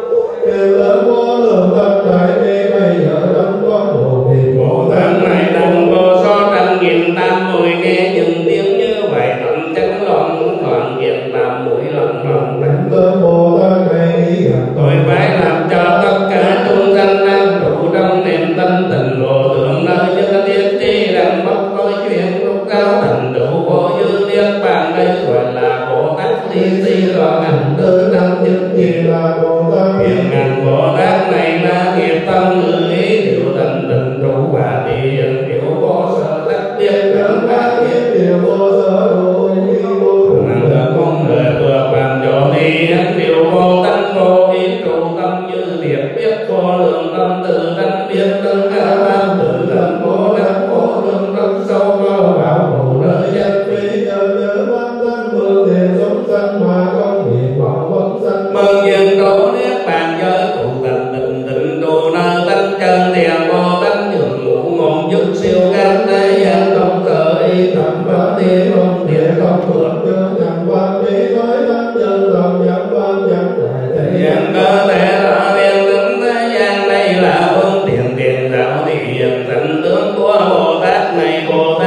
kêu lớn vô lượng tâm đại bi bây giờ đấng có một thì Bồ Tát này đồng vô số trăm nghìn tam muội nghe những tiếng như vậy tâm chánh loạn loạn nghiệp tam muội loạn loạn tánh tên Bồ Tát này ý tôi phải làm cho tất cả chúng sanh an trụ trong niềm tâm tình vô thượng nơi như thiết trí đẳng bất có chuyện lúc cao thành đủ vô dư niết bàn đây gọi là Bồ Tát ly si loạn hành tư năm nhất gì là Bồ Tát hiện ngàn Bồ Tát này là nghiệp tâm ngữ ý điều tận tình trụ và đi hiện hiểu vô sở tắc biết đấng phát biết điều vô sở đủ ý vô năng lực không người vừa bàn chỗ đi hắn điều vô tánh vô ý trụ tâm như liệt biết vô lượng tâm tự tánh biết tất cả pháp tự tánh vô đắc vô lượng tâm sâu vô vào bồ nơi dân phi nhân nhớ pháp tánh phương thiện sống sanh mà không nghiệp vọng vong sanh mừng duyên trụ niết bàn giới trụ tịnh tịnh tịnh trụ nơi tánh chân thiền vô tánh nhường ngũ ngôn dứt siêu gan thế gian không sợ y thầm pháp đi không thiện không vượt chương nhằm quan trí với tánh chân lòng nhằm quan nhằm đại thế gian cơ thể rõ thiên tính thế gian đây là phương tiện tiền đạo thị hiện thành tướng của Bồ Tát này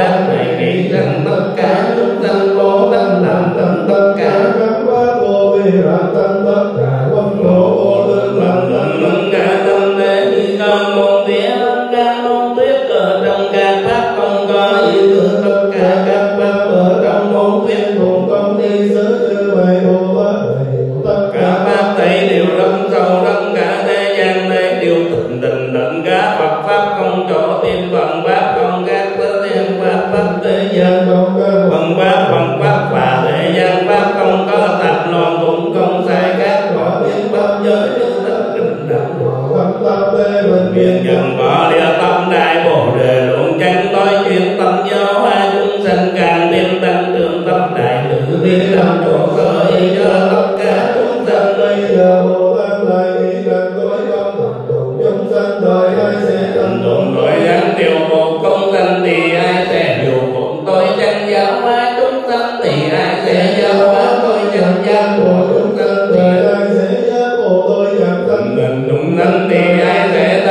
nghĩ rằng tất cả chúng sanh Bồ Tát làm tâm tất cả các pháp vô vi làm tâm tất cả quân độ vô lượng làm tâm tất cả tâm đế như con môn tía ca môn tuyết ở trong các pháp không có ý tưởng tất cả các pháp ở trong môn tuyết cùng công ty xứ như vậy Bồ Tát này tất cả pháp thấy đều lâm sâu tất cả thế gian này đều tịnh định định cả Phật pháp không chỗ tiên phần pháp không các thế gian pháp thế gian không có phần pháp và thế gian pháp không có tạp loạn cũng không sai các bỏ tiếng pháp giới như tất định đẳng tâm tâm tê bình viên dần bỏ lìa tâm đại Bồ Đề luận chân tối chuyên tâm do hoa chúng sanh càng thêm tăng trưởng tâm đại tự biết làm chỗ sở ý cho tất cả chúng sanh bây giờ Bồ Tát lại nghĩ rằng tối không thành tụng chúng sanh đời ai sẽ thành tụng tội giác điều một công sanh thì ai sẽ điều một tôi chân giáo hóa chúng sanh thì ai sẽ giáo hóa tôi chân giác của chúng sanh thì ai sẽ giác của tôi chân sanh mình chúng sanh thì ai sẽ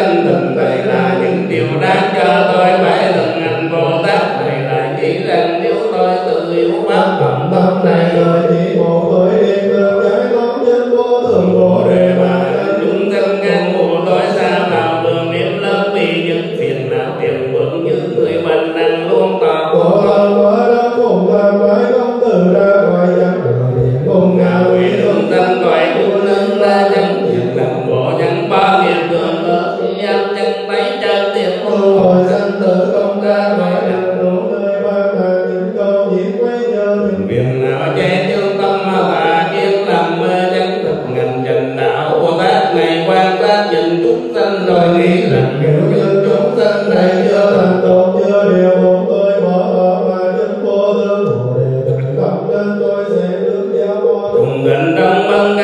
sanh đôi nghĩ rằng nhiều như chúng sanh này chưa thành tột chưa điều bổn tôi bỏ mà chứng vô tướng bồ đề thành tâm nên tôi sẽ được giáo hóa cùng gần trong mong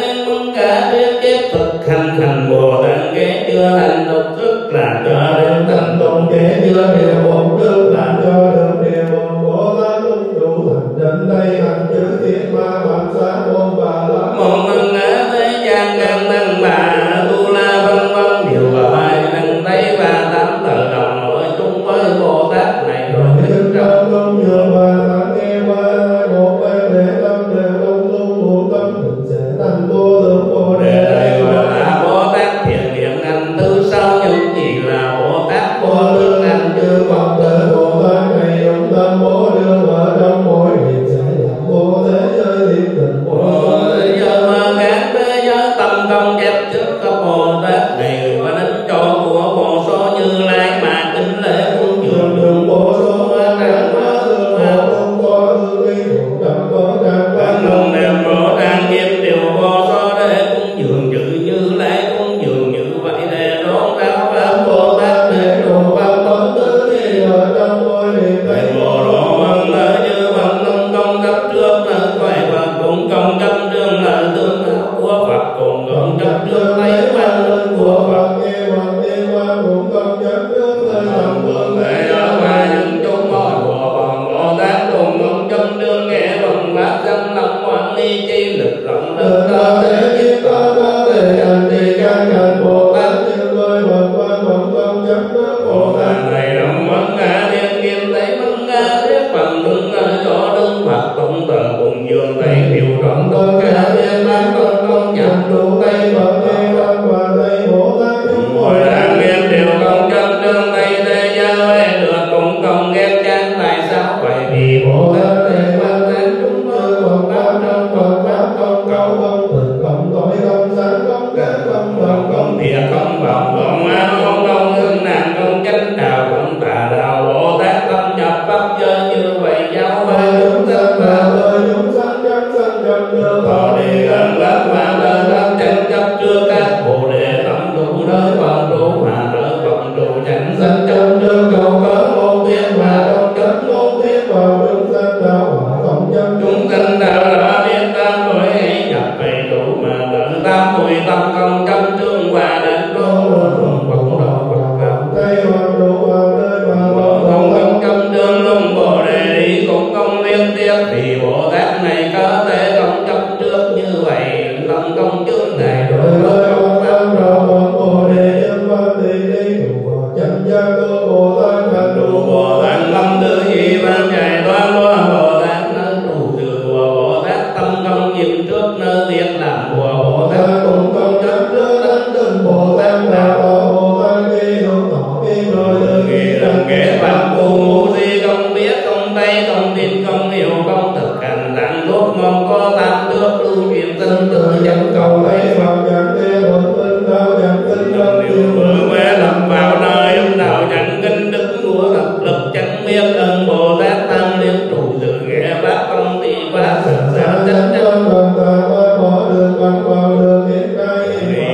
cả biết kiếp thực hành bồ tát kế chưa thành độc thức là cho đến thành tụng kế chưa điều bổn thức là cho được điều bổn bồ tát đúng đủ thành đến đây hành chữ thiết ma bản xá môn bà la môn ưng á thế gian căn năng bà tu la vân vân điều gọi năng thấy và tám tự đồng nội chung với bồ tát này rồi thức trong công nhường và thắng nghe qua một bên để tâm đều công tung một tâm định sẽ thành vô tướng bồ đề đây gọi là bồ tát thiện niệm hành thứ sáu những gì là bồ tát vô tướng hành chư phật tử bồ tát này dùng tâm bố đương ở trong mỗi niệm sẽ làm vô thế giới thiện tình bồ thế giới mà các thế giới tâm công dẹp trước các bồ tát này và đến chỗ của bồ số Như Lai mà kính lễ cúng dường đường bồ số hóa trang hóa tương hóa không có hương ý một trăm có trang văn đồng đem rõ trang nghiêm điều bồ số để cúng dường chữ Như Lai cúng dường như vậy để đón đáp pháp bồ tát để độ pháp bất tử khi ở trong mỗi niệm thầy bồ độ bằng lời như bằng tâm công cấp trước là quay và cũng công cấp đương là tương áo của Phật cùng công cấp trước lấy văn linh của Phật nghe bằng tiên hoa cũng công cấp trước lên làm vương để ở ngoài những chúng mọi của bằng bồ tát cùng công cấp đương nghe bằng pháp danh lâm hoan ni chi lực rộng lực ta thể chiết ta thể hành trì căn hành bồ tát như với bậc quan bằng công cấp trước bồ tát này đồng vấn ngã thiên nghiêm thấy vấn ngã thiết bằng đứng ở chỗ đứng Phật tụng tờ cùng dương thấy điều rộng tất cả thiên bác con công nhập đủ tay Phật nghe văn và tay bồ tát chúng hồi đang nghiêm điều công chấp đương tay thế giới về được cùng công ghét chán tại sao vậy vì bồ tát để quan thánh chúng như Phật pháp trong Phật pháp công câu công tình công tội công sáng công kết công đồng công thiện công vọng công áo công công hương nạn công chánh đạo công tà đạo bồ tát tâm nhập pháp giới như vậy giáo hóa chúng sanh và với chúng sanh chắc sanh trong nước họ đi gần pháp mà lời tâm tranh chấp trước các bồ đề tâm đủ nơi phật đủ mà nơi phật đủ chẳng sanh trong nước cầu có môn thiết mà không chấp môn thiết vào chúng sanh đạo mà không chấp chúng sanh đạo đã biết tam với ấy nhập đầy đủ mà lần tam mùi tâm công chấp trương và đến đô luôn phật độ phật vào tay hoặc đủ vào nơi mà không công chấp đương lung bồ đề đi cũng công liên tiếp vì bồ tát này có thể công chấp trước như vậy tâm công chương này rồi với ông pháp rõ một bồ đề nhân văn thì đi đủ chân gia cơ bồ tát thành đủ bồ tát lâm tư y văn giải thoát của bồ tát nơi đủ từ của bồ tát tâm công nhiệm trước nơi việc làm của bồ tát cùng công chấp trước tánh từng bồ tát đạo bồ tát khi không tỏ khi rồi tự nghĩ rằng kẻ phạm phù ngũ di không biết không tay không tin không hiểu không thực hành rằng đốt mong có tam nước lưu truyền sinh tử chẳng cầu lấy Phật chẳng nghe thuận tinh đạo chẳng kinh đông điều mưa quê lập vào nơi ông đạo chẳng kinh đức của lập lực chẳng biết ơn bồ tát tăng liên trụ dự nghe pháp công ty pháp sự giáo chất chân bằng ta với bỏ đường bằng vào đường hiện nay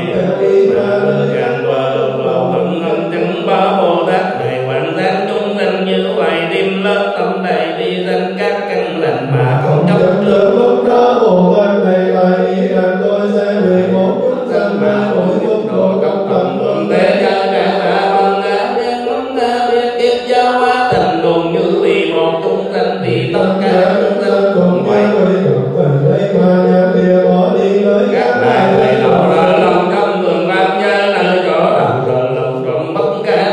đi ra nơi càng qua đường vào hận hận chẳng ba bồ tát này quan sát chúng sanh như vậy tim lớp tâm đầy đi danh các căn lành mà không chấp trước lúc đó bồ tát này lại nghĩ rằng tôi sẽ vì một chúng sanh mà mỗi mức độ công tâm vương thế giới cả bằng ngã biết kiếp giáo hóa thành đồn như vì một chúng sanh thì tất cả chúng sanh cùng quay về đây mà nhà kia bỏ đi tới các đại thầy đầu ra lòng trong vườn pháp giới nơi chỗ đồng rồi lòng trộm bất cả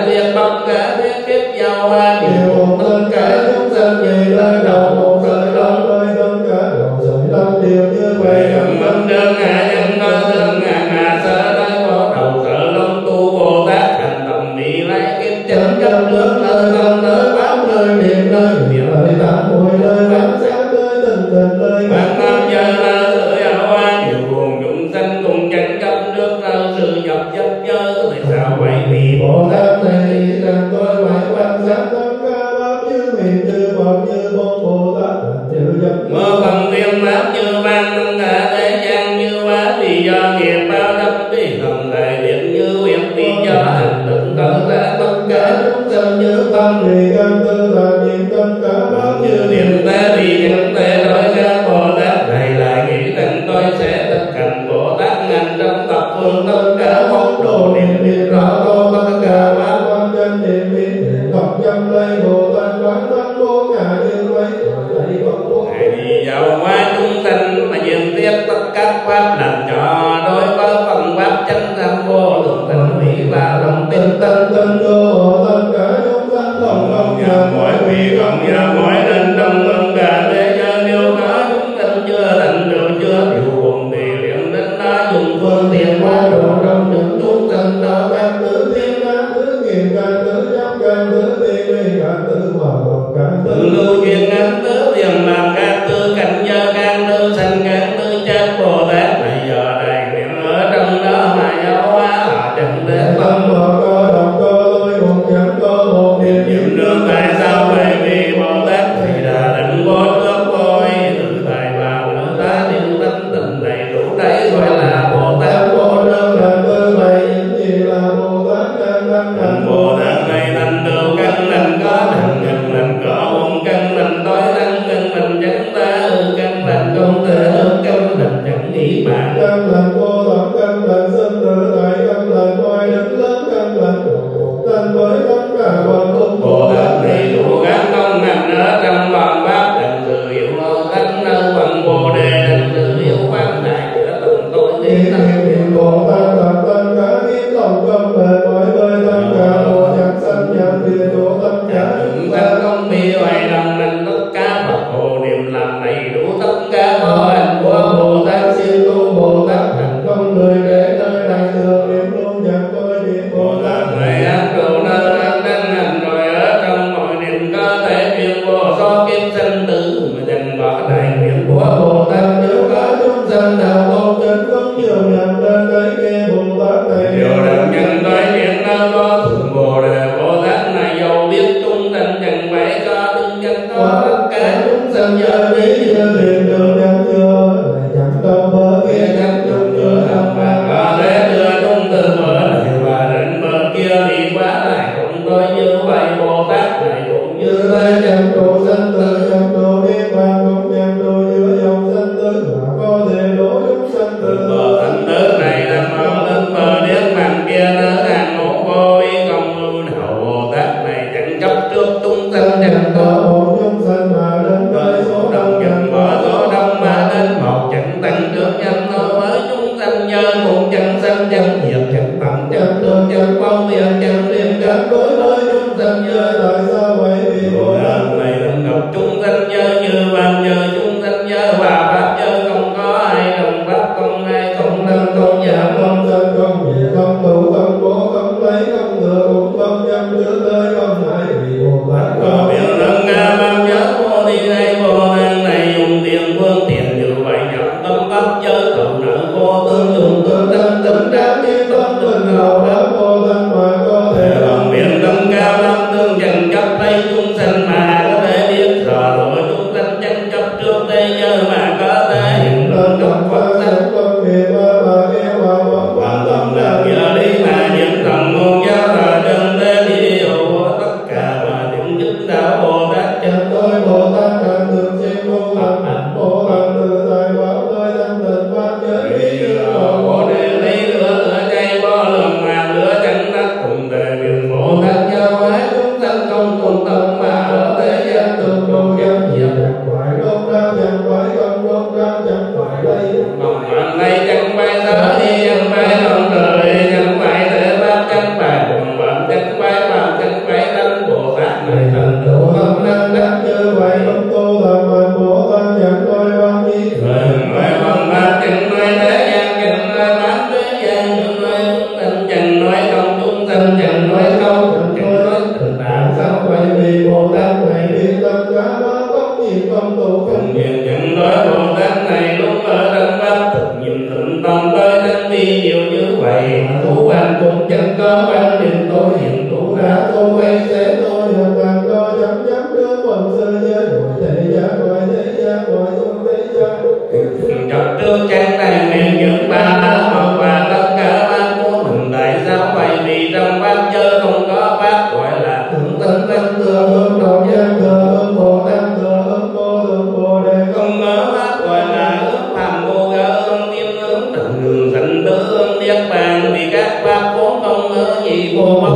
biết kiếp giáo hóa điều tất cả chúng sanh về nơi đầu một sợi lông nơi tất cả đầu sợi lông đều như vậy cầm mân đơn ngã nhân nơi đơn ngã sơ nơi có đầu sợi lông tu bồ tát thành tâm đi lấy kiếp chân chấp nước nơi tâm nơi pháp nơi niệm nơi niệm nơi tam mùi nơi bám sát nơi tình nơi bát nam giới nơi sự giáo hóa điều buồn chúng sanh cùng tranh chấp nước nơi sự nhập chấp nhớ tại sao vậy vì bồ tát này rằng tôi phải quan sát tất cả pháp như miền như Phật như môn bồ tát như nhập mơ bằng tiên pháp như ban tất cả thế gian như hóa vì do nghiệp bao đắp vì thần đại điện như nguyện vì do trì căn tư thà niệm tất cả pháp như niệm tế đi nhân tế đối các Bồ Tát này lại nghĩ rằng tôi sẽ thực hành Bồ Tát ngành trong tập phương tất cả môn đồ niệm biết rõ tô tất cả pháp quan chân niệm biết học dâm lấy Bồ Tát quán thân vô ngã như vậy thầy Phật vô Ngài đi dạo qua chúng sanh mà dừng tiếp tất các pháp làm cho đối với phần pháp chánh tham vô lượng thành mỹ và lòng tin tân tân vô tất cả chúng sanh lòng không nhờ mỗi vị không nhờ mỗi lần trong tất cả thế giới nếu có chúng sanh chưa thành được chưa chịu buồn thì liền đến đó dùng phương tiện qua độ trong những chúng sanh đó các thứ thiên các thứ nghiệp các thứ chấp các thứ ti vi các thứ hòa hợp các tự thứ lưu duyên các thứ tiền làm các thứ cảnh giới các thứ sanh các thứ chết Bồ Tát bây giờ đầy nguyện ở trong đó mà giáo hóa họ chẳng đến tâm một cơ độc cơ lôi một nhãn cơ một niệm niệm nước tại sao bởi vì Bồ Tát thì đã định vô trước vô ý từ tại vào nữa ta niệm tánh tình đầy đủ đấy gọi là Bồ Tát vô đơn là cơ bảy những gì là Bồ Tát căn căn thành Bồ Tát này thành đều căn lành có thành ngàn lành có một căn lành tối tăng căn lành chẳng ta căn lành không thể hơn căn lành chẳng nghĩ bạn căn lành vô thập căn lành sinh tử tại căn lành oai đức lớn căn lành thành với tất cả hoàn tục Bồ Tát này đủ các công hành ở trong bằng pháp thành từ hiệu mô tánh nơi bằng Bồ Đề thành từ hiệu pháp đại giữa từng tôi đi tăng niệm Bồ Tát tập tất cả kiến lòng công mệt mỏi với tất cả vô nhạc sanh nhạc địa độ tất cả chúng sanh không bị hoài đồng nên tất cả Phật hồ niệm làm đầy đủ tất cả vô hành của Bồ Tát xin tu Bồ Tát thành công người để nơi đại thừa niệm luôn nhạc với niệm Bồ Tát người ác trụ nơi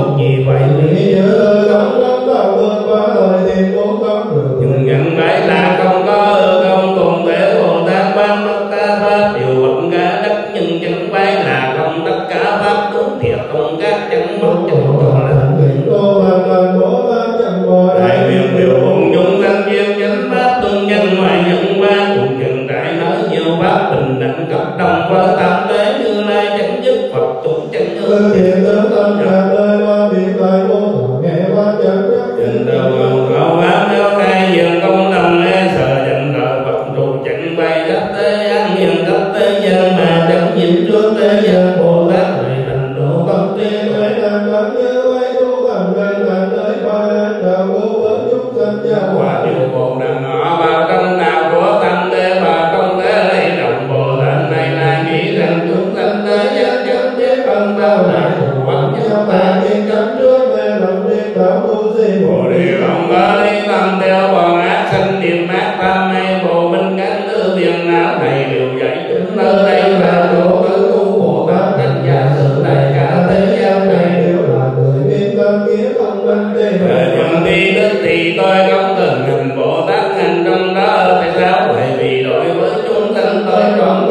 một nhị vậy Nghĩ nhớ không đắm tạo vượt qua lời thì cố không được. nhưng nhận phải là không có hư không cùng thể Bồ Tát ban tất cả pháp đều bất cả đất nhưng chẳng phải là không tất cả pháp đúng thiệt không các chẳng mất chẳng còn là Cô hoàn toàn Bồ Tát chẳng bỏ đại nguyện điều cùng chúng sanh duyên chánh pháp tương nhân ngoài nhân qua cùng nhân đại nói nhiều pháp bình đẳng cấp đồng với tam tế như lai chánh dứt Phật tục chân Lương hương thiện tấn tâm cả đời qua biệt tại vô thọ nghe qua chẳng chắc. trên đầu ngầu khẩu áp theo khai dường công lòng nghe sợ dành cờ Phật trụ chẳng bay khắp thế gian hiền khắp thế gian mà chẳng nhìn trước thế gian Bồ Tát này thành độ công tiên Huệ đàn cảm như huệ tu cảm gần cảm nơi qua đàn đạo vô vấn chúng sanh giao quả điều bồ đàn ngõ vào trong đạo của tam thế và không thể lấy đồng Bồ Tát này là nghĩ rằng chúng sanh thế gian chẳng biết phân bao là thù hoặc Trong ta thiên cấm trước về lòng thiên đạo tu si Bồ đề không có đi tâm theo bọn ác sanh niệm ác tham mê bồ minh cánh tư tiền não thầy đều dạy chúng nơi đây là chỗ tứ tu Bồ Tát thánh giả sự đại cả thế gian này đều là người biết tâm nghĩa không vấn đề. nhân đi đức thì tôi không cần hình Bồ Tát ngành trong đó tại sao bởi vì đối với chúng sanh tôi còn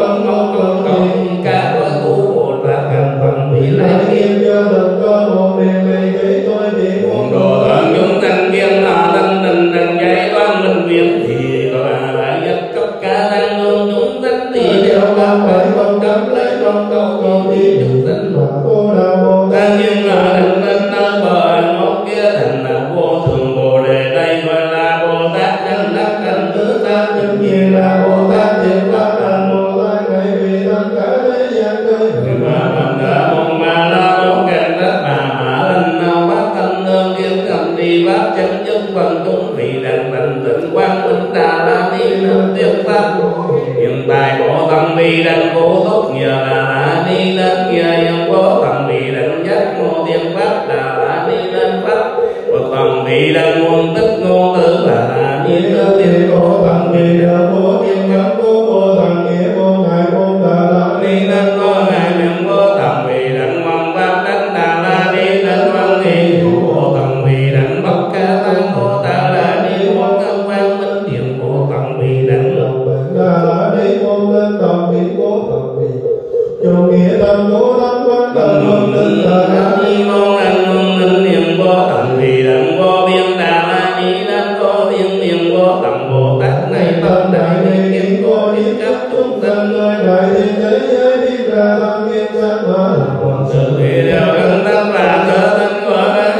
không cả với tu Bồ Tát cần phần vì lấy Lại nghiêm cho lần có một điều này thấy tôi thì Cùng đồ thân chúng sanh kiên họ thanh tình trần giấy quan minh viên thì có lại nhất cấp cả năng hương chúng sanh thì đều có phải không cấm lấy trong câu còn đi chúng sanh mà cô là Bồ Tát. ta nhưng là đừng nên nơi bờ anh mốc kia thành là vô thường Bồ đề đây gọi là Bồ Tát chân đắc thành thứ ta Tất nhiên là Bồ Tát thiện pháp là Bồ Tát này vì tất cả thế gian đời. mà bằng cả mong mà la mong kèm tất mà lên nào bác thân nương kiếm cầm đi pháp chân giúp bằng chúng vì đàn thành tịnh quang minh đà la ni nương tiếng pháp hiện tại bộ tâm vi đăng cố tốt nhờ đà la ni nên kia hiện cố tâm vi đăng giác ngô tiếng pháp đà la ni nên pháp Phật tâm vi đăng nguồn tức ngôn tử đà la ni Ni nên Tơ tiếng Thiên Cố Tăng Ni Đa Bố Thiên Cấm Cố Bồ Tăng Nghĩa Bồ Ngài Bồ Đà La ni nên có ngài miệng cố tâm vi đăng mong pháp đắc đà la ni nên văn nghi cố tâm vi đăng bất ca tăng cố đà la ni mong âm quang minh thiện cố tâm vi đăng Lòng bệnh Đà La Ni Môn Lên Tâm Biến Cố Tăng Ni Chủ Nghĩa Tâm Cố Tăng Quán Tâm Hương Linh Đà La ni mong anh mong linh niệm cố tâm vi đăng cố biên đà la ni nên cố biên niệm cố tâm Bồ Tát này tâm đại ni kiếm cố liên cấp chúng sanh Nơi đại thiên thế giới đi ra tâm nghiêm sát hóa là sự thì đều cần tâm và cơ thân của các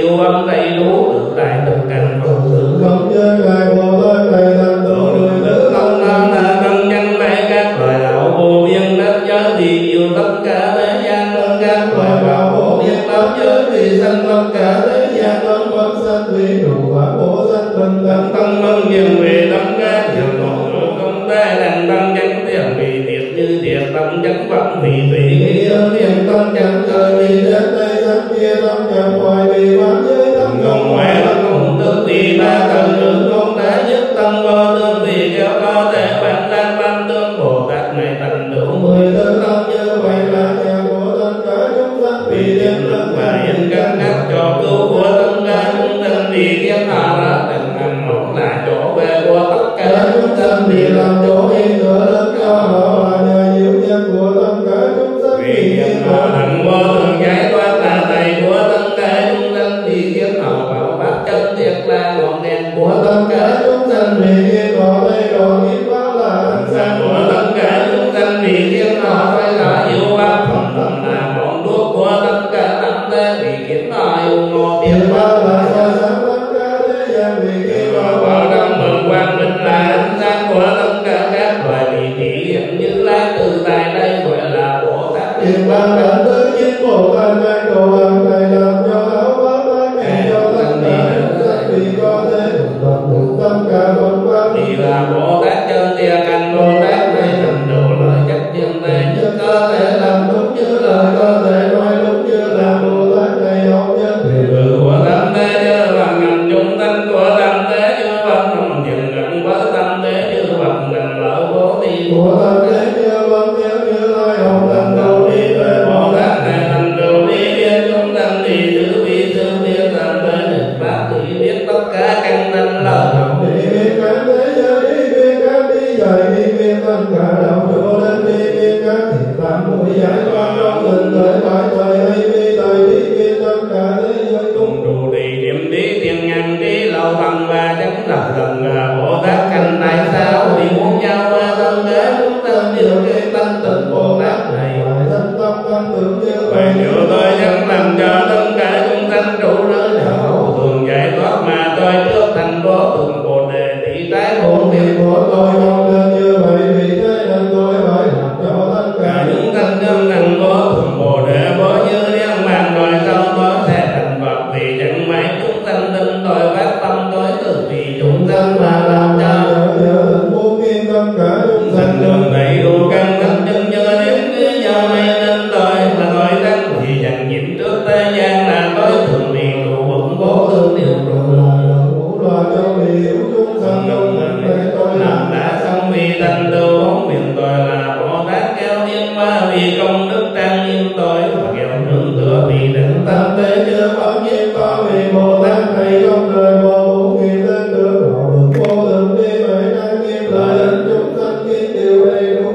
yêu âm đầy đủ tự tại tự cảnh Phật sự không giới ngài Bồ Tát thầy thành tựu người tự tâm nam là thân nhân lại các loài đạo vô biên đất giới thì yêu tất cả thế gian tất các loài đạo vô biên pháp giới thì sanh tất cả thế gian tất bất sanh vì đủ và vô sanh bình đẳng tăng mừng nhân về tất cả trường ngộ công tế đàn tăng chánh tiền vì thiệt như thiệt tâm chánh vật vì tùy nghi ơn niệm tâm chánh trời vì đến đây sanh kia tâm chánh hoài vì pháp giới tâm không ngoại tâm không tương vì ba tầng hưởng không thể nhất tâm vô tương vì kéo có thể bản lan văn tương Bồ Tát này thành đủ 14 tâm như vậy là nhà của tất cả chúng sanh vì niệm lực và hiện căn ngắt cho cứu của tất cả chúng sanh vì kiến họ là tình hành một là chỗ về của tất cả chúng sanh vì làm chỗ yên tựa đất cho họ là nhà diệu nhân của tất cả chúng sanh vì kiến họ thành vô thường giải thoát là thầy của tất cả chúng sanh vì kiến họ bảo pháp chân thiệt là ngọn đèn của tất cả chúng sanh vì kiến họ đây đồ nghiệp pháp là ánh sáng của tất cả chúng sanh vì kiến họ phải là yêu pháp phần tâm là ngọn đuốc của tất cả tâm thế vì kiến họ yêu ngộ tiền pháp là soi sáng tất cả thế gian vì kiến họ vào trong mừng quang minh là ánh sáng của tất cả các loài vì thị hiện như lai từ tại đây gọi là Bồ Tát tiền ban cảnh tứ chính Bồ Tát đang đồ hàng thầy làm cho áo pháp tác ngày cho tất cả chúng sanh vì có thế được tâm cả Phật pháp thì là Bồ Tát chân tia cảnh Bồ Tát này thành đồ lợi chất nhân này nhất có thể làm đúng như lời có thể nói đúng như là Bồ Tát này học nhân vì của tâm thế như là ngành chúng sanh của tâm thế như vật không dừng gần với tâm thế như vật gần lợi vô đi của tâm thế như vật nếu như lai học thành đồ đi về Bồ Tát này thành đồ đi biết chúng sanh thì thứ vi sư biết tâm thế được pháp thì biết tất cả căn tánh lời học đi biết các thế giới đi biết các đi dạy đi biết tất cả đạo chỗ đến đi biết các thiện tam muội giải quan trong tình thời tại thời hay vi thời đi biết tất cả thế giới cùng đủ đi niệm đi tiền ngàn đi lâu tâm và chánh là gần là Bồ Tát cảnh tại sao vì muốn nhau qua tất cả chúng sanh điều cái tâm tình Bồ Tát này thân tâm tâm tưởng như vậy điều tôi chẳng làm cho tất cả chúng sanh trụ nơi đạo thường giải thoát mà tôi trước thành vô thường Bồ đề thị trái khổ nghiệp của tôi không được như vậy vì thế nên tôi phải làm cho tất cả chúng sanh nhân thành vô thường Bồ đề vô như niên bàn rồi sau tôi sẽ thành Phật vì chẳng mấy chúng sanh tin tôi phát tâm tôi từ vì chúng sanh mà làm cho muốn yên tất cả chúng sanh đường đầy đủ căn thánh chân như đến với nhau nên tôi là tôi đắc vì chẳng nhịn trước thế gian là tôi thường vì đủ bụng vô thương điều trụ là ngũ loa cho vì hiểu chúng sanh trong mình để tôi làm đã xong vì thành tựu bóng miệng tôi là Bồ Tát kéo điên qua vì công đức trang nghiêm tôi và kéo nương tựa vì đấng tâm thế chưa bóng nhiên có vì Bồ Tát này trong đời vô bốn nghiệp lên được họ được vô thường đi vậy đang nghiêm lời đến chúng sanh kiến điều đầy đủ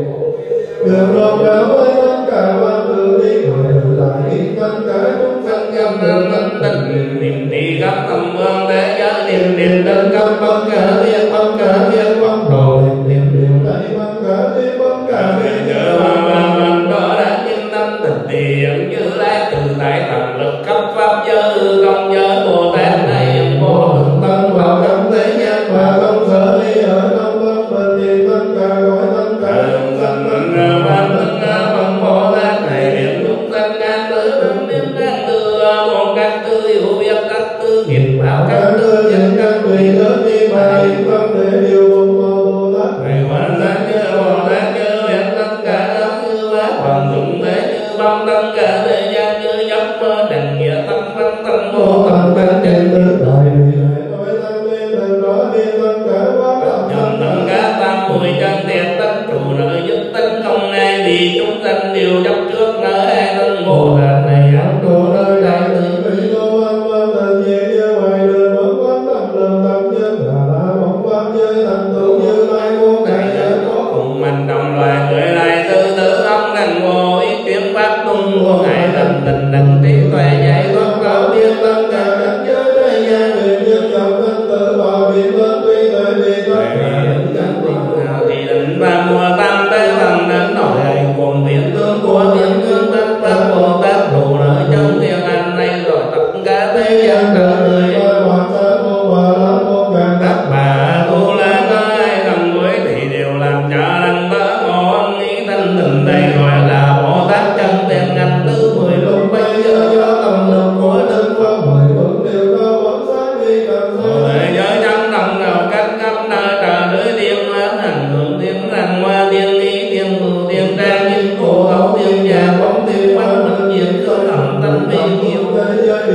đường lòng đạo với tất cả văn tự đi người tự tại hiện tất cả chúng sanh gặp năng tánh tình niệm đi khắp tâm vương thế giới niệm niệm đến khắp bất cả thiên bất đồ niệm điều thấy bất cả thiên bất cả thiên nhớ mà đó đã nhiên tâm tình hiện như lai từ tại thần lực cấp pháp giới công giới Bồ Tát này vô lượng tăng vào trong thế gian và không sợ đi ở trong tâm mình thì tất cả gọi tất cả chúng sanh mình ra ban tất cả phần Bồ Tát này niệm chúng sanh các tư đừng niệm các tư một các tư hữu biết các tư nghiệp bảo các tư nhân các tùy lớn đi mà hiện tâm để điều Bồ Tát này hoàn tất như Bồ Tát như biết tất cả các như bác hoàng dụng thế như băng tất cả thế gian như giấc mơ đành nghĩa tâm văn tâm vô tâm văn chân tư đại vì tôi tâm viên thần đó biết tất cả quá tâm nhân tất cả tam muội chân thiệt tất trụ nơi nhất tánh không ai vì chúng sanh đều chấp trước nơi ai thân Bồ Tát này ăn trụ nơi đại từ vì tô văn văn thần nhẹ như ngoài đường vẫn quán tâm lượng tâm nhân là bóng văn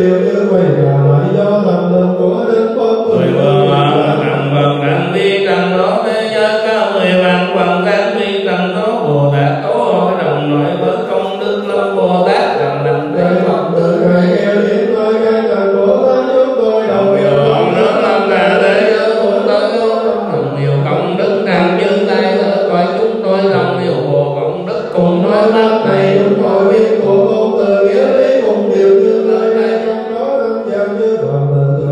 điều như quay là lại do tâm linh của Đức Phật. mười phương tầng Phật tầng vi tầng đó thế giới cao 10 vạn quần tạng vi tầng đó Bồ Tát tố hội đồng nội với công đức lâm Bồ Tát làm lành thế Phật từ ngày kêu đến tôi các thần Bồ Tát chúng tôi đồng nhiều công đức lâm cả thế giới chúng tôi lòng nhiều công đức tham chư tay ở cõi chúng tôi lòng nhiều bộ công đức cùng nói pháp này chúng tôi biết của công từ nghĩa lý cùng điều như nơi đây trong đó năm trăm như toàn từ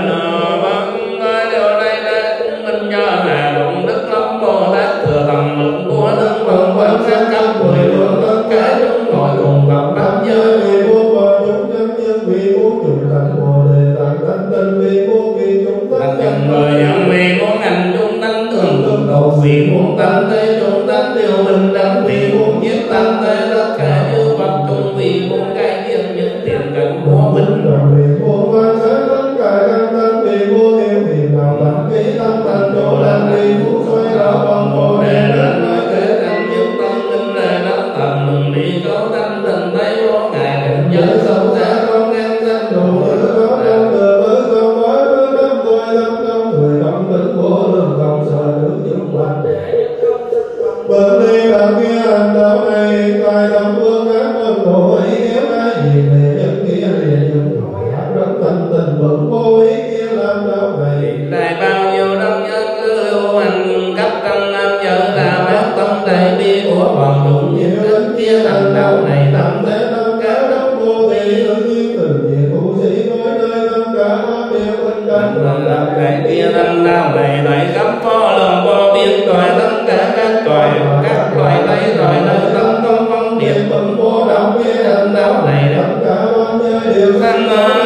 điều đây đây cũng minh cho là động đức lắm Bồ Tát thừa thần lực của Đức Phật quan sát cấp 10 phương tất cả chúng ngồi cùng tập pháp giới vì vô và chúng nhân nhân vì muốn chúng thành Bồ Đề Tạng thánh tinh vì muốn vì chúng thành thánh nhân người nhân vì muốn hành chúng tánh thường thường cầu vì muốn tánh thế chúng tánh điều bình đẳng vì muốn giết tánh thế tất cả chư Phật chung vì muốn cải thiện những tiền cảnh của mình vì muốn quan sát tất cả các tánh vì vô thiếu phiền nào tánh khí tâm thành chỗ lành vì muốn xoay rõ bằng Bồ Đề đến nói kể thành những tâm linh là đắc tầm mừng đi có thanh tình thấy vô ngài định giới sâu xa không ngăn danh đủ có trong được với không nói với năm tôi lâm trong người tâm tính của lương công sở nước chúng lành bậc đi làm kia hành đạo này hiện tại tâm phương ác vân độ ý nếu cái gì về nhân kia liền nhân hỏi ác rất thanh tình bậc vô ý kia làm đạo này đại bao nhiêu năm nhân cứ lưu hành cấp tăng nam giới là bác tâm đại bi của hoàng đúng như đến kia thành đạo này tâm thế tâm cả đấng vô thị tự nhiên từ nhiều tu sĩ nói nơi tất cả điều bình đẳng thành đạo đại kia thành đạo này đại khắp phó lòng vô biên cõi tất cả các cõi các loài thấy rồi nơi tâm công phong điện bậc vô đạo kia thành đạo này tất cả bao nhiêu điều sanh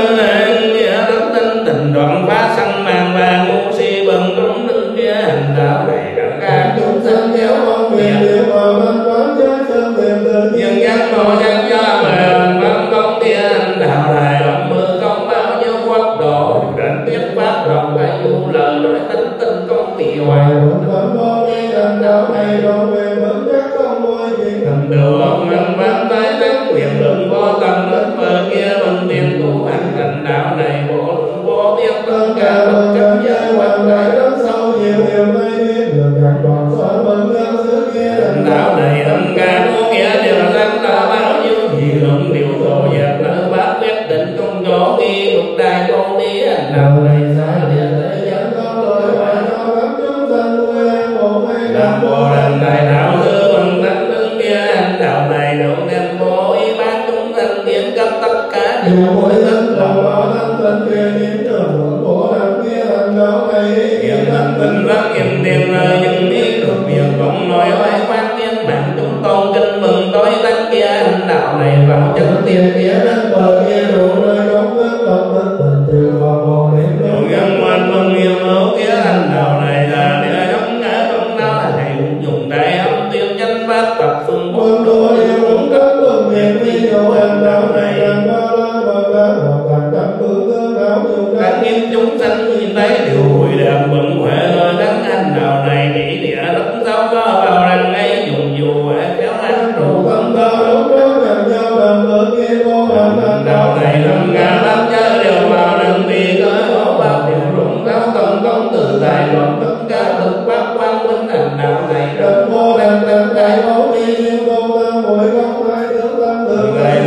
nên nghĩa đất tinh tình đoạn phá sanh màng và ngu si bần đúng đức kia hành đạo này tất cả chúng sanh kéo con việc điều vào văn quán giới chân tìm tự nhiên nhưng giác ngộ giác cho mà văn công kia hành đạo này lòng mưa công bao nhiêu quốc độ đến biết pháp rộng phải du lời nói tính tinh công bị hoài vẫn vô đi thành đạo này rồi về vững chắc không môi chuyện thành tựu ông năng văn tới thắng quyền lượng vô tầm đến bờ kia bằng tiền tu hành thành đạo này bộ lượng vô biết tất cả bất chấp giới hoàn đại rất sâu nhiều điều mới biết được càng còn xóa vâng theo xứ kia thành đạo này tất cả vô nghĩa đều sanh là bao nhiêu gì lượng điều thổ dẹp nơi bác quyết định công chỗ nghi bậc đại mâu ni hành đạo này xa địa thế dẫn con lỗi hoài cho các chúng sanh nuôi an bộ hay làm bộ đàn đại đạo sư bằng thánh đứng kia hành đạo này độ nên vô ý bác chúng sanh kiến cấp tất cả điều mỗi thân lòng vào thân thân kia những trường một bộ đàn kia hành đạo này hiện thân tình rất nhìn tiền lời những ý được việc cộng nói oai quan niên mạng chúng tôn kinh mừng tối tánh kia hành đạo này vào chân tiền kia đến bờ kia đủ nơi công đức tâm linh tình trừ vào bộ niệm điều nhân ngoan mừng yêu mẫu kia hành đạo này là địa đóng ngã trong nào thầy dùng đại âm tiêu chân pháp tập phương quân đua điều cũng các phương miền đi nhiều hành đạo này càng ba la bậc la hoặc càng các phương tương áo dùng các nghiêm chúng sanh nhìn thấy điều hội đẹp bận huệ lời đấng hành đạo này nghĩ địa đất giáo có vào rằng ngay dùng dù huệ kéo ăn trụ tâm ta đúng đó gần nhau đầm bờ kia vô hành đạo này lâm ngã lắm chơi đều vào đừng vì cỡ hổ bao điều rụng giáo tâm công từ tài luận tất cả thực pháp quang minh hành đạo này đấng vô đàn đàn đại hổ đi siêu tôn ta mỗi công hai tướng tâm từ ngài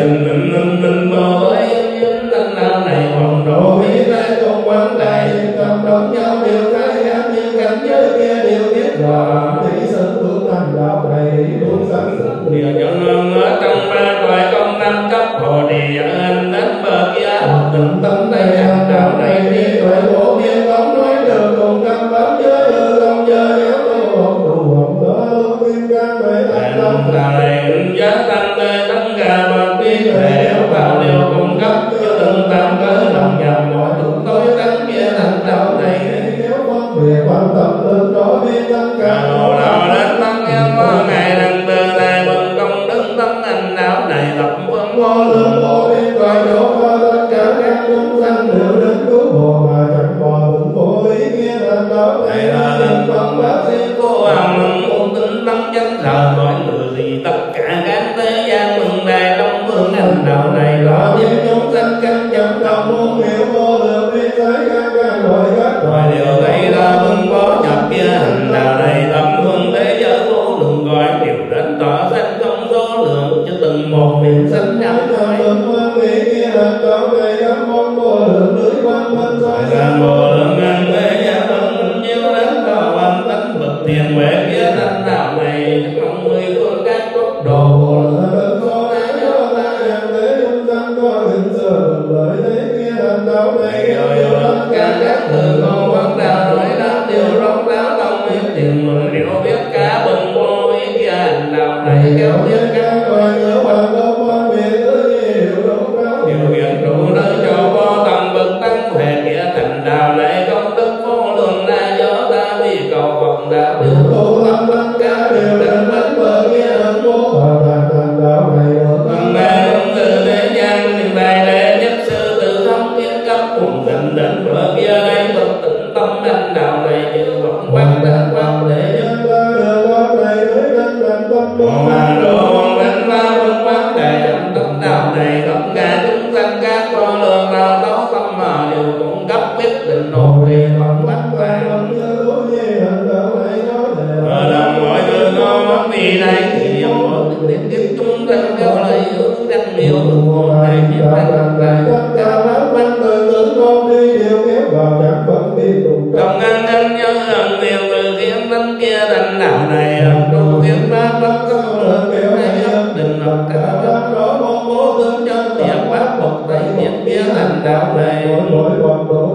đừng mơ với những tân đạo này hoàng độ mỹ đại tôn quán đại tâm đồng nhau điều cái khác như cảnh giới kia điều biết rõ thị sự hướng thành đạo này luôn sẵn sàng điều chân hương ở trong ba cõi công năm cấp hồ đi dẫn anh đến bờ kia từng tâm tay hành đạo này đi tuệ bổ biên không nói được cùng căn pháp giới hư không giới yếu tố hồn tụ hồn đó luôn viên can về thành tâm đạo này giá tăng tê tất cả bậc trí tuệ đều vào điều cung cấp cho từng tam cớ lòng nhập mọi lúc tối tánh kia thành đạo này nếu phân biệt quan tâm được đó biết tất cả hộ đạo đến tăng nhân có ngày đăng từ này mừng công đức tâm hành đạo này lập phương vô lượng vô biên cõi chỗ có tất cả các chúng sanh đều đến cứu hộ mà chẳng bỏ vững vô ý nghĩa thành đạo này này là lần con bác sĩ cô hoàng mừng ôn tính tâm chân sợ mọi người gì tất cả các thế gian mừng đại long vương hành đạo này có những chúng sanh căn chấm đó đạo này cảm mong vô lượng lưỡi quan minh soi sáng vô lượng ngàn thế gian ân nhiều đến cao văn tánh bậc tiền huệ kia thành đạo này mong mười phương các quốc độ vô lượng có đại do ta nhằm thế chúng sanh có hình sở lợi thế kia thành đạo này điều tất cả các từ ngôn văn đạo nói đáp điều rong ráo tâm biết tiền mừng điều biết cả bừng vô ý kia hành đạo này kéo biết các coi nhớ hoàng công quan biệt tứ nhiều đúng ráo điều kiện trụ nơi cho vô tầm bậc tăng huệ kia thành đạo này công đức vô lượng là do ta vì cầu vọng đạo điều tu tâm tất cả đều định bánh bờ kia đừng vô vào thành đạo này được bằng mẹ công từ thế gian những bài lễ nhất sư tự thông kiến cấp cùng gần đến bờ kia đây bậc tịnh tâm anh đạo này như vọng quán đã quán để nhân ta được qua này với nhân thành tâm mong hàng đồ đánh ba vân quán đại âm tâm đạo này tất cả chúng sanh các con lượng nào tấu tâm mà đều cũng cấp quyết định nộp trì vọng bắt vàng ở lòng mọi người có mất đi đây thì niệm một niệm tiếp chúng sanh kêu lời hướng đắc nhiều một này niệm thành này cả pháp văn từ tử con đi điều kéo vào các phần đi cùng công an nhân nhớ lần điều từ khiến đến kia thành đạo này tu kiến pháp bất công lượng kéo này định lập cả pháp đó mong bố tướng chân tiệp pháp bậc tây niệm kia thành đạo này mỗi quan tố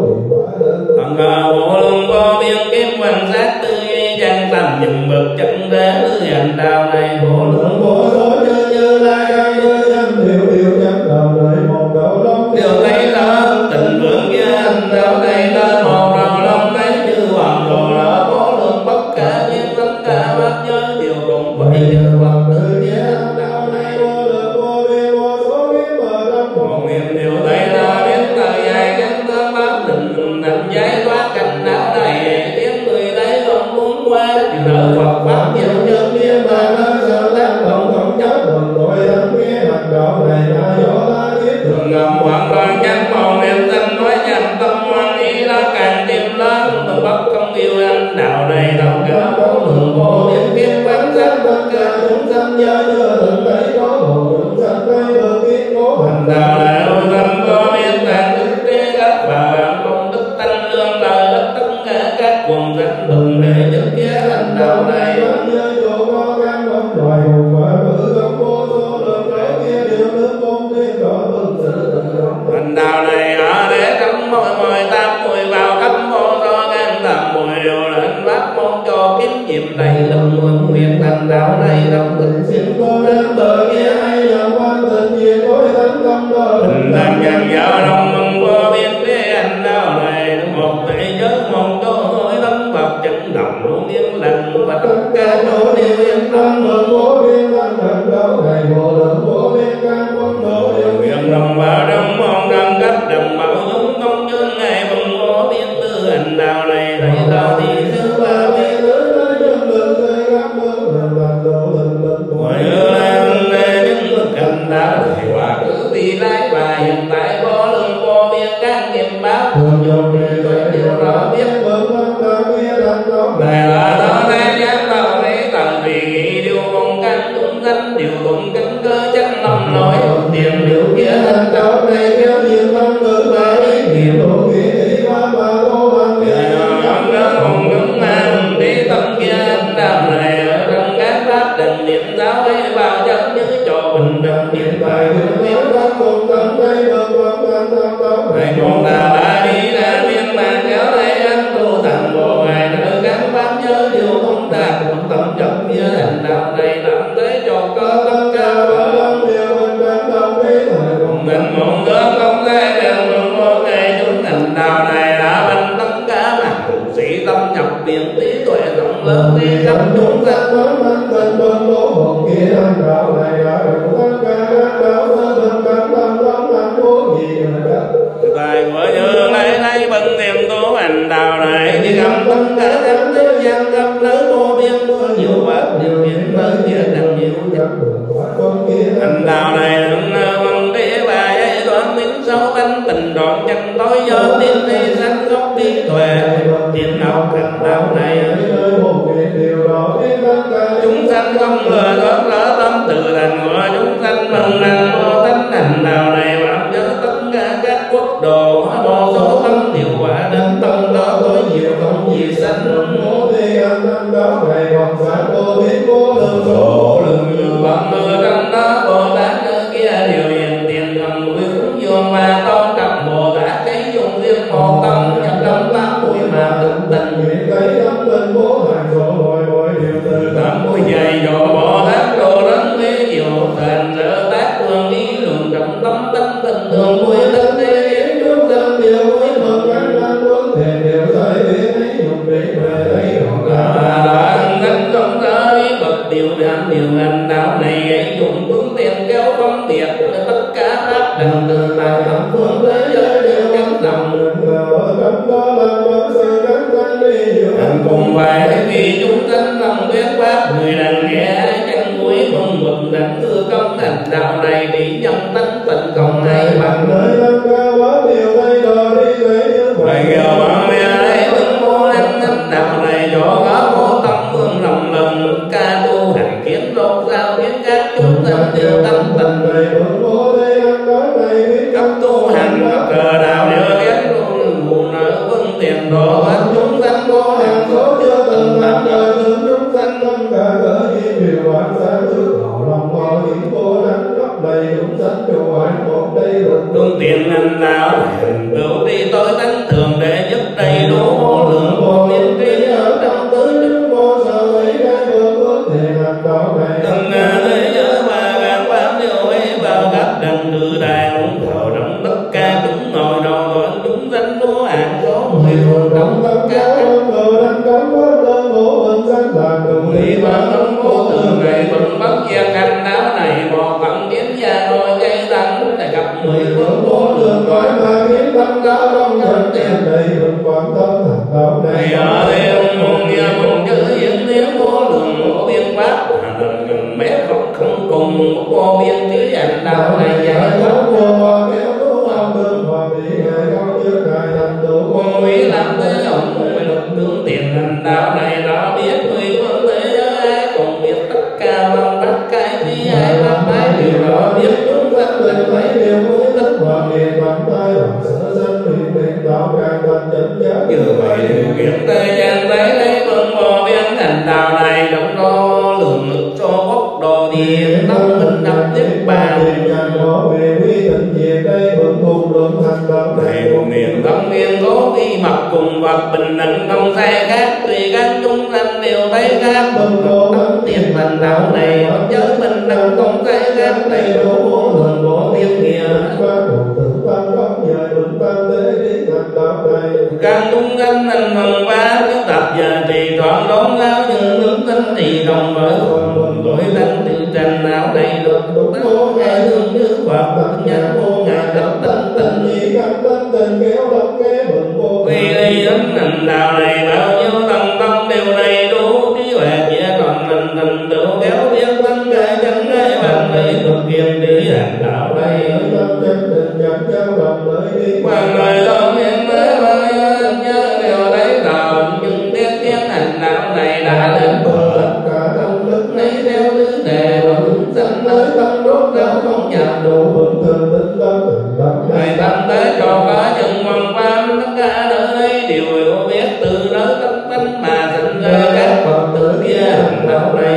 thần vô lượng vô biên kiếm quan sát tư duy chẳng tầm nhìn bậc chân đế lư hành đạo này vô lượng vô số chân như lai các tư nhân điều chân đạo này một đạo long điều thấy lớn tình vượng kia hành đạo này lên một đầu long thấy như hoàng đồ lỡ vô lượng bất cả nhiên tất cả pháp giới điều cùng vậy như hoàng tử kia hành đạo này vô lượng vô biên vô số biết mở tâm một niệm điều thấy là biết thời dài chân tương pháp định thành giải thoát cảnh đạo này tiếng người thấy không muốn qua nợ Phật pháp nhiều chân kia mà nó sợ tác động không chấp đồng tội thắng nghe hành đạo này là do ta biết thường ngầm hoàn toàn chẳng màu niệm danh nói nhằm tâm hoan ý đã càng tìm lớn từ bất không yêu anh đạo này tất cả vô lượng vô biên kiếp quán sát tất cả chúng sanh giới chưa từng thấy có một chúng sanh thấy được kiếp cố hành đạo này ôi tâm có biết tàn đức tế các bà bạn công đức tăng lương lời đất tất cả các quần danh thường để nhất kia hành đạo này như chỗ có căn bóng loài hùng và bự công vô số lượng đó kia điều nước môn thiên đó bừng sự hành đạo này ở để cấm môi tam mùi vào khắp môn do gan tầm mùi điều lên pháp môn cho kiếm dịp đầy lòng nguồn nguyện thành đạo này lòng tình xin cô đến bờ kia hay nhờ quan tình gì tối thánh tâm đó tình tam nhân dạo lòng mừng vô biên thế hành đạo này một thể giới một chỗ hối lắm Phật chân đồng luôn yên lành và tất cả chỗ đều yên tâm mừng vô biên thanh hành đạo này vô lượng vô biên căn quân độ điều nguyện đồng và đồng mong đồng cách đồng bảo đúng công nhân ngày mừng vô biên tư hành đạo này thấy lo thì thứ ba biên mọi người lên những bức hành đạo này quả cứ vì lai và hiện tại vô lượng vô biên các nghiệp báo thường dùng để tuệ điều rõ biết này là đó đây giác đạo này tận vì nghĩ điều mong căn chúng sanh điều cùng căn cơ chắc lòng nói tiền điều kia hành đạo này kéo nhiều tâm ngữ và ý nghiệm độ nghĩa ý pháp và tô bằng nghĩa hồng đứng an đi tâm kia hành đạo này ở trong các pháp định niệm giáo ấy vào chân như cho bình định niệm bài nếu các cùng tâm đây được quan tâm tâm tâm này con ta đã đi ra miên man kéo đây anh tu thành bộ ngày nơi các pháp nhớ điều không đạt một tâm chấp kia hành đạo này làm thế cho có tất cả và tâm điều mình đang đồng ý mình một đứa không thể đều được một ngày chúng hành đạo này đã bằng tất cả mà cùng sĩ tâm nhập biển trí tuệ rộng lớn đi khắp chúng sanh nói mạnh tình bên lỗ hồn kia hành đạo này đã đủ tất cả các đạo sơ bình cảm tâm tâm hạnh vô gì tài của như lấy bận tiền tu hành đạo này đi gặp tất cả các thế gian khắp nơi vô biên mưa nhiều pháp điều kiện tới kia đằng nhiều hành đạo này đừng bằng thế và dây đoán tính sâu bánh tình đoạn chân tối do tiên đi sanh gốc đi tuệ tiền học hành đạo này chúng sanh không lừa gót lỡ tâm từ thành của chúng sanh mừng năng vô tánh hành đạo này mà nhớ tất cả đồ vô số tâm điều quả đến tâm đó có nhiều không gì sanh mô thi anh tâm đó này còn sáng vô biết vô lượng số lượng nhiều bằng mưa trong đó Bồ Tát nơi kia điều hiện tiền cầm vui cúng dường và tôn trọng Bồ Tát cái dùng riêng một tâm nhập trong tám mũi mà tự tình nguyện lấy tâm tình bố hành số mọi điều từ tám mũi dày dỗ Bồ Tát đồ đấng mê nhiều thành sở tác phương ý lượng trọng tâm tâm tình thường vui tất thế yến chúng tâm điều vui mừng căn văn quân thề điều sai biết ấy dùng để về lấy hồn đoạn ngân trong giới bậc điều đàn điều hành đạo này ấy dùng phương tiện kéo phân biệt tất cả pháp đẳng từ tại thập phương thế giới đều cấm lòng anh cùng phải vì chúng sanh lòng biết pháp người đàn nghe chân mũi mừng mừng đặng tư công thành đạo này bị nhân tánh tịnh cộng hay bằng bài nghèo mà mẹ ấy vững vô anh đạo này cho có vô tâm phương lòng lần ca tu hành kiến đốt sao kiến các chúng sanh đều tâm tình cấp tu hành cờ đạo đều kiến luôn nguồn nợ phương tiền độ hết chúng sanh vô hàng số chưa từng làm đời thương chúng sanh tâm cả cỡ như điều hoàn sáng trước hậu lòng mò những cô đánh gấp đầy chúng sanh chủ hoài một đây lực phương tiện hành đạo hành tựu đi tối tánh thường để giúp đầy đủ vô lượng vô biên trí ở trong tứ chúng vô sở ấy cái phương hướng thể hành đạo này từng nơi nhớ mà gạt bám điều ấy vào các đằng tự đài cũng thọ trong tất cả chúng ngồi đầu gọi chúng sanh vô hạn số mười phương trong tất cả lý mà không vô thường này vẫn bất giác hành đạo này một bằng kiến gia rồi gây tăng để gặp mười phương vô lượng cõi mà kiến tâm cao trong nhân tiền đầy vững quan tâm thành đạo này ở đây ông môn nghe môn chữ diễn nếu vô lượng vô biên pháp gần mét không cùng vô biên chữ hành đạo này giải thoát vô hoa kéo tú âm đương hòa bị ngài không như ngài thành tựu vô quý làm thế ông mới được tướng tiền hành đạo này đã biết mười phương thế giới ai còn biết tất cả bằng tất cái gì ai làm ai điều đó biết chúng sanh tình thấy điều vui tất hòa miền bàn tay bằng sở sanh miền đạo càng thành chân giác như vậy điều kiện thế gian thấy lấy vân vô biên thành đạo này trong đó lượng lực cho bốc đồ tiền tâm mình đập tiếp bàn về quy tịnh diệt đây bậc cùng lượng thành đạo này cùng niệm tâm nghiên cố khi mặc cùng vật bình đẳng không sai khác tùy các chúng sanh đều thấy khác bậc tâm tiền thành đạo này hợp giới bình đẳng không sai khác đầy đủ vô lượng vô biên nghĩa các chúng sanh thành phần ba cứ tập giờ trì trọn đốn lao nhưng hướng tính thì đồng với phần đổi tánh tự tranh não này được tánh vô ngài hương như Phật nhân vô ngài tập tánh tình vì đây đến hành đạo này bao nhiêu tầng tâm đều đầy đủ trí huệ chỉ còn mình thành tựu kéo biết tất cả chân ngay bằng lấy thực hiện đi hành đạo đây bằng lời tâm hiện tới bao nhiêu nhớ đều lấy lòng nhưng tiếp tiến hành đạo này đã đến bờ cả công đức này theo tứ đề và hướng sanh tới tâm đốt đâu không nhập đủ người tâm tới cho có những văn quan tất cả nơi đều hiểu biết từ nơi tâm tánh mà sinh ra các Phật tử kia hành đạo này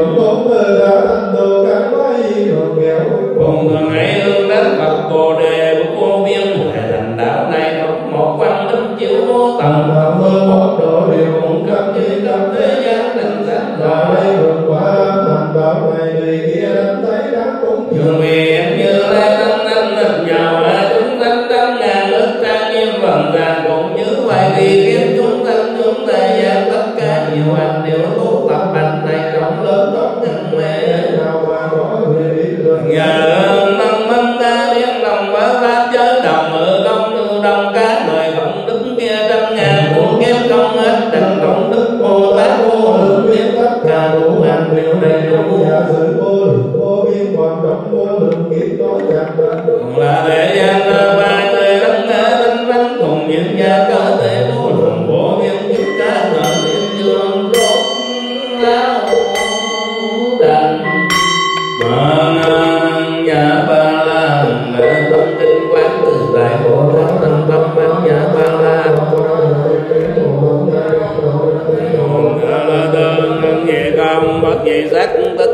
cùng thường ấy hướng đến Phật Bồ Đề của vô biên huệ thành đạo này trong một quan minh chiếu vô tầm và mơ một độ điều cùng cấp như cấp thế gian định sẵn là đây vượt qua thành đạo này người kia đến thấy đáng cũng dường vì như lai tâm năng lực nhào là chúng sanh trăm ngàn ức trang nghiêm vần vàng cũng như vậy vì kiếm chúng thế gian tất cả nhiều hành đều tu tập hành này rộng lớn tốt nhân mê nhờ năng minh ta biết lòng với pháp giới đồng ở công lưu đông các người cộng đức kia trăm ngàn muôn kiếp không hết trần công đức Bồ Tát vô lượng biết tất cả đủ hành đều đầy đủ là thế gian ra ba người đất ngã tinh văn cùng những gia cơ thể vô lượng vô biên chúng ta ngờ biên dương đốt lao đành nhà ba la để tâm kinh quán từ đại Bồ Tát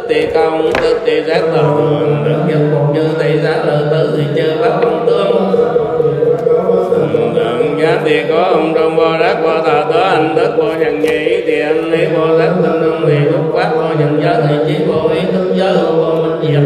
tỳ công tức tỳ giác tường đức nhất một như tỳ giác lợi tử thì chư pháp công tương đặng giá thì có ông trong vô đắc vô thọ tớ anh tức vô nhân nhị thì anh ấy vô đắc tâm đông thì lúc phát vô nhân giới thì chỉ vô ý thức giới vô minh diệt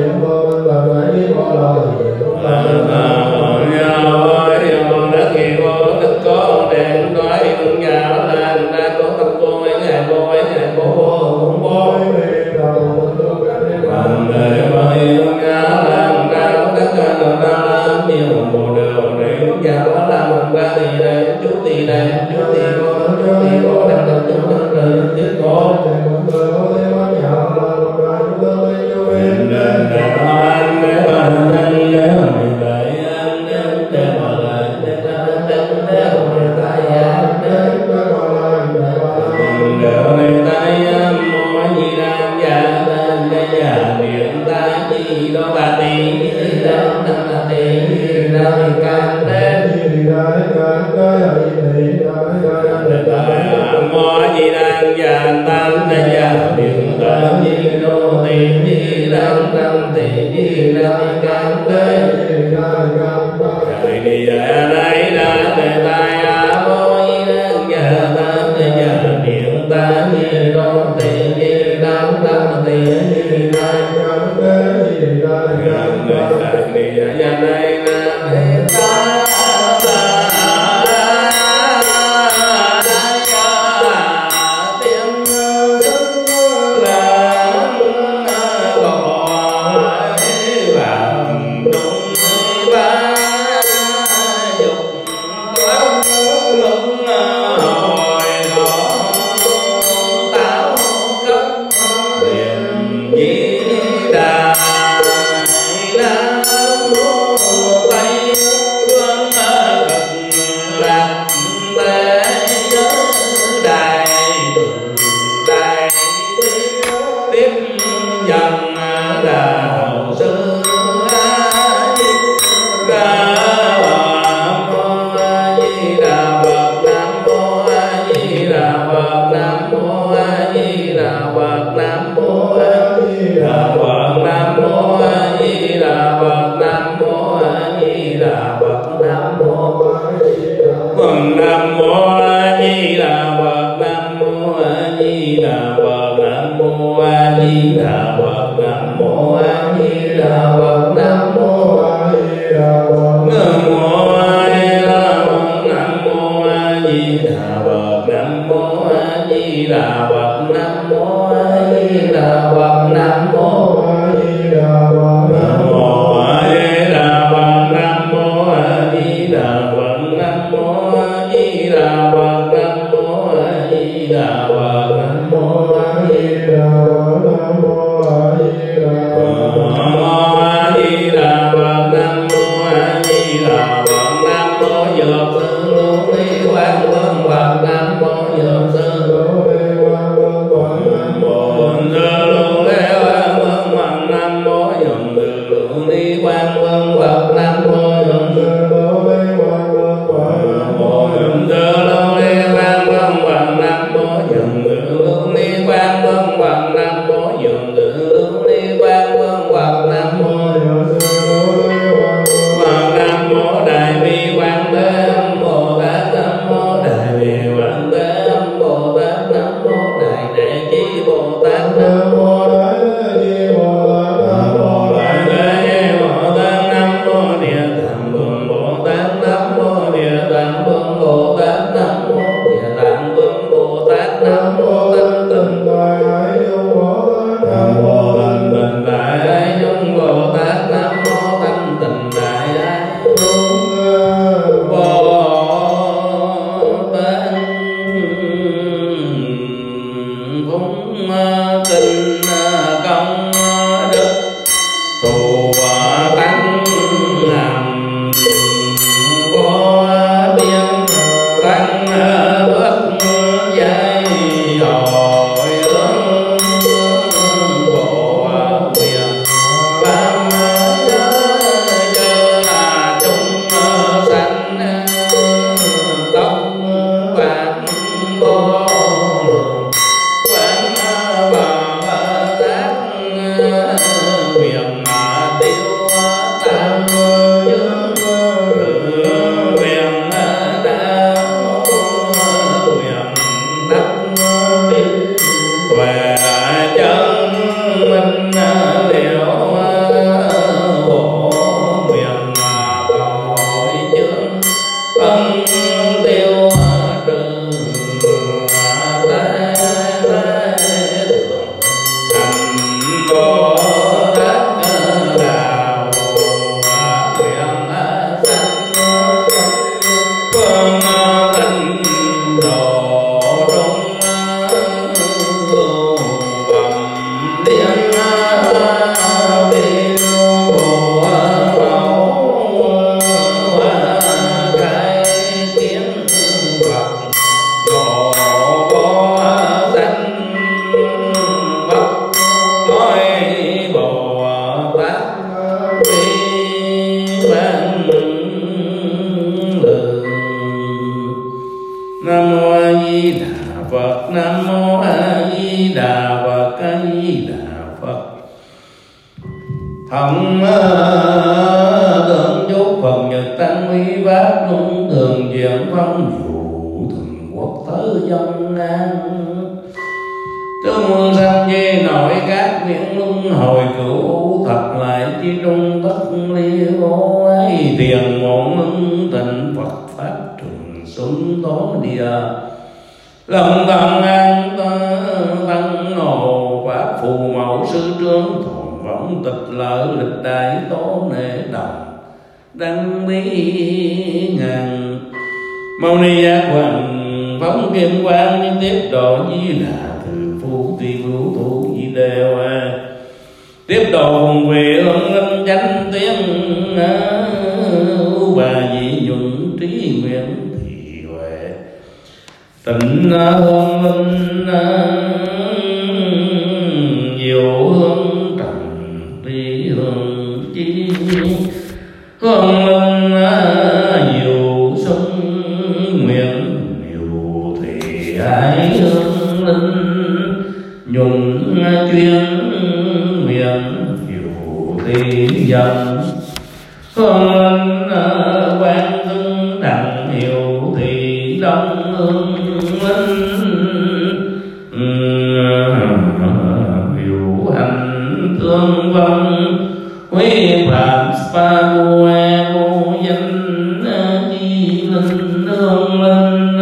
Nam mô Đại Bi Quán Thế Thậm tượng chúc Phật nhật tăng uy pháp luân thường chuyển phong dụ thần quốc tới dân an. Tương sanh di nội các miệng luân hồi cửu thật lại chi trung tất liêu ấy tiền ngộ ngưng tịnh Phật pháp trường xuân tố địa lâm tăng an tăng ngộ pháp phù mẫu sư trương thuần võng tịch lợi lịch đại tố nệ đồng đăng bí ngàn mâu ni giác hoàng phóng kim quang nhân tiếp độ di là từ phu ti vũ thủ di đều tiếp độ hùng vị ơn linh chánh tiếng bà dị nhuận trí nguyện thị huệ tịnh hương linh diệu hương trần tri hương chi hương linh diệu xuân nguyện diệu thị ái hương linh nhuận chuyên nguyện diệu thị dân hương linh quan thân đặng hiệu thị đông hương linh hiệu hành thương vong quý phạm spa quê vô danh di linh hương linh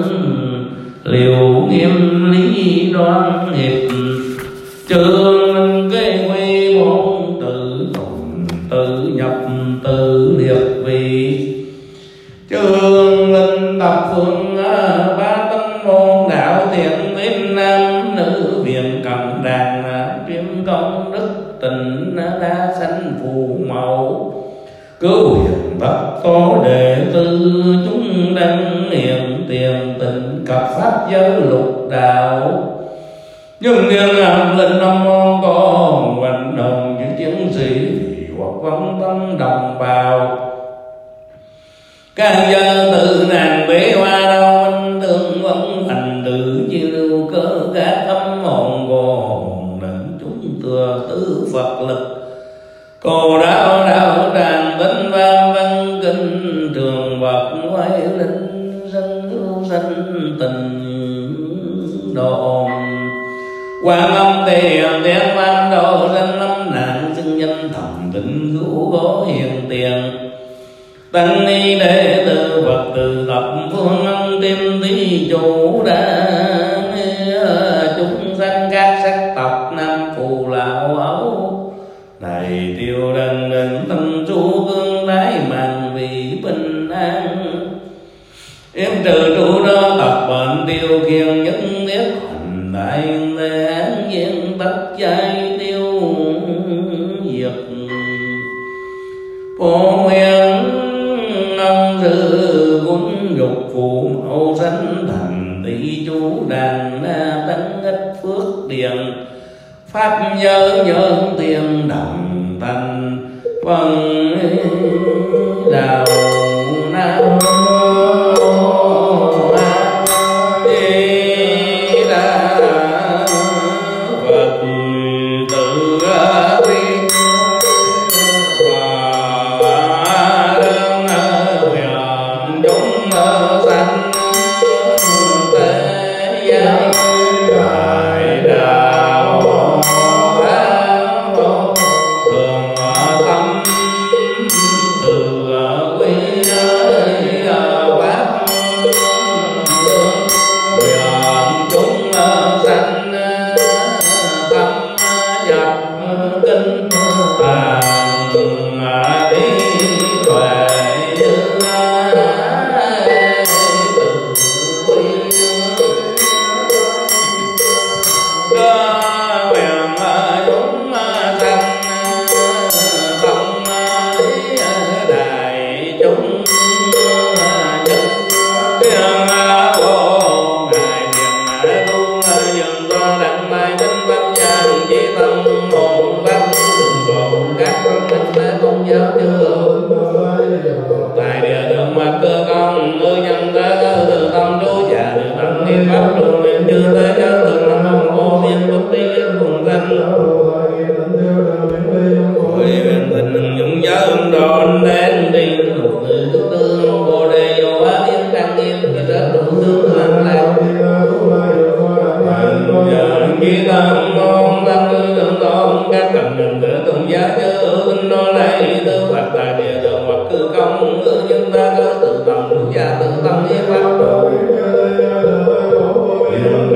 liều nghiêm lý đoan nghiệp chương linh cây quy bốn tự tùng tự nhập tự liệt vị chương linh tập phương ba tấn môn đạo thiện tín nam nữ viện cầm đàn chuyên công đức tình đa sanh phù mẫu cứu hiền bậc có đệ tử chúng đăng hiền tiền tịnh cập pháp giới lục đạo nhưng niên âm linh năm môn con hoành đồng những chiến sĩ hoặc văn tâm đồng bào càng giờ tự nàng bế hoa đau anh tương vẫn thành tự chi lưu cơ các âm hồn gồm đấng chúng thừa tứ Phật lực cô đạo đạo tràng tính vang văn kinh trường bậc quay linh sanh hữu sanh tình độ quan âm tiền tiếng văn độ sanh lâm nạn xưng danh thầm tịnh cứu có hiền tiền tăng ni đệ tử Phật từ tập phương âm tim tí chủ đã chúng sanh các sắc tộc nam phù lão ấu này tiêu đần đần tâm chú cương đái màng vì bình an yếm trừ trụ đó tập bệnh tiêu kiên nhất thiết hành đại lễ án viên tất giai tiêu diệt phổ nguyện năm sư cúng dục phụ mẫu sanh thành tỷ chú đàn na tăng ít phước điện pháp nhớ nhớ tiền đồng thành phần đạo nam công ngư nhân tế từ tâm chú già từ tâm niệm pháp trường niệm chư tế từ nam mô niệm bất đi cùng danh hội nguyện tình nhung dân đòn đến đi một người thức tương bồ đề vô bá yên đăng nghiêm cái đất đủ tương hành lạc Ghi tâm môn tâm cư tượng tôn các cầm đừng tự tôn giá chư tinh nó lấy tư phạt tại địa đường hoặc cư công ngữ nhân ta có tự tâm đủ gia tự tâm niệm pháp đồ Hãy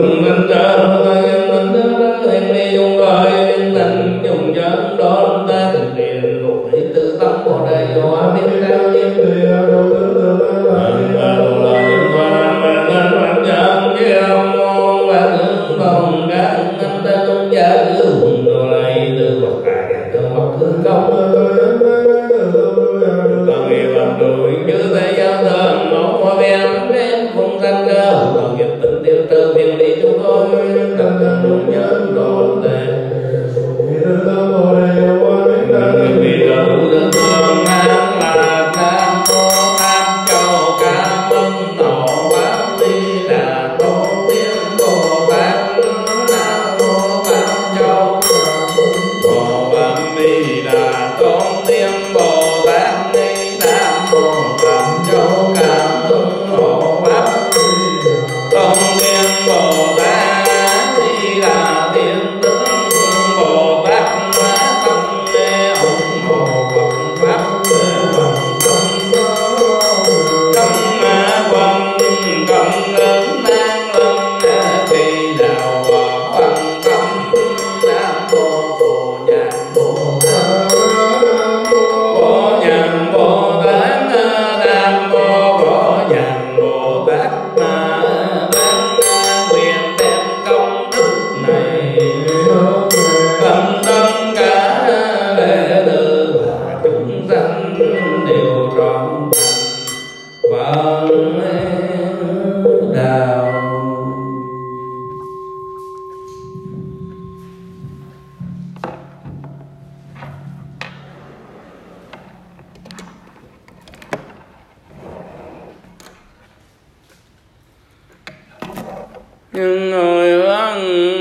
nhưng người hướng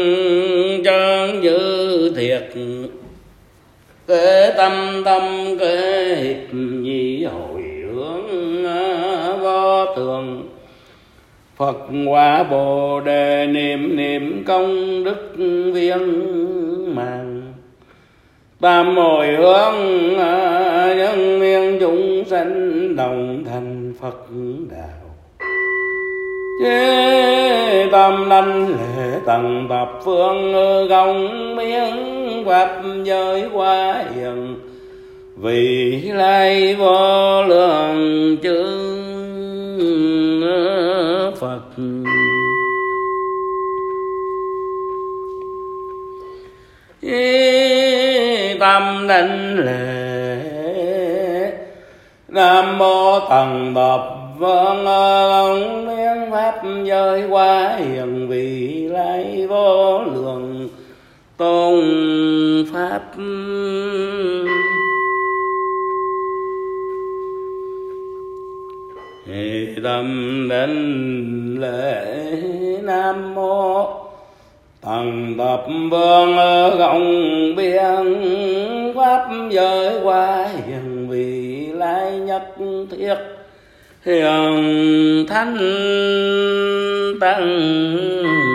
chân giữ thiệt kế tâm tâm kế hiệp nhi hồi hướng vô tường Phật quả Bồ Đề niệm niệm công đức viên mãn tam hồi hướng nhân miên chúng sanh đồng thành Phật đạo chế tâm lanh lệ tầng tập phương công miếng pháp giới quá hiền vì lai vô lượng chư Phật tâm lanh lệ nam mô tầng tập vâng ông miếng pháp giới quá hiền vì lai vô lượng tôn pháp tâm đến lễ nam mô tầng tập vương công biên pháp giới quá hiền vì lai nhất thiết hiền thánh tăng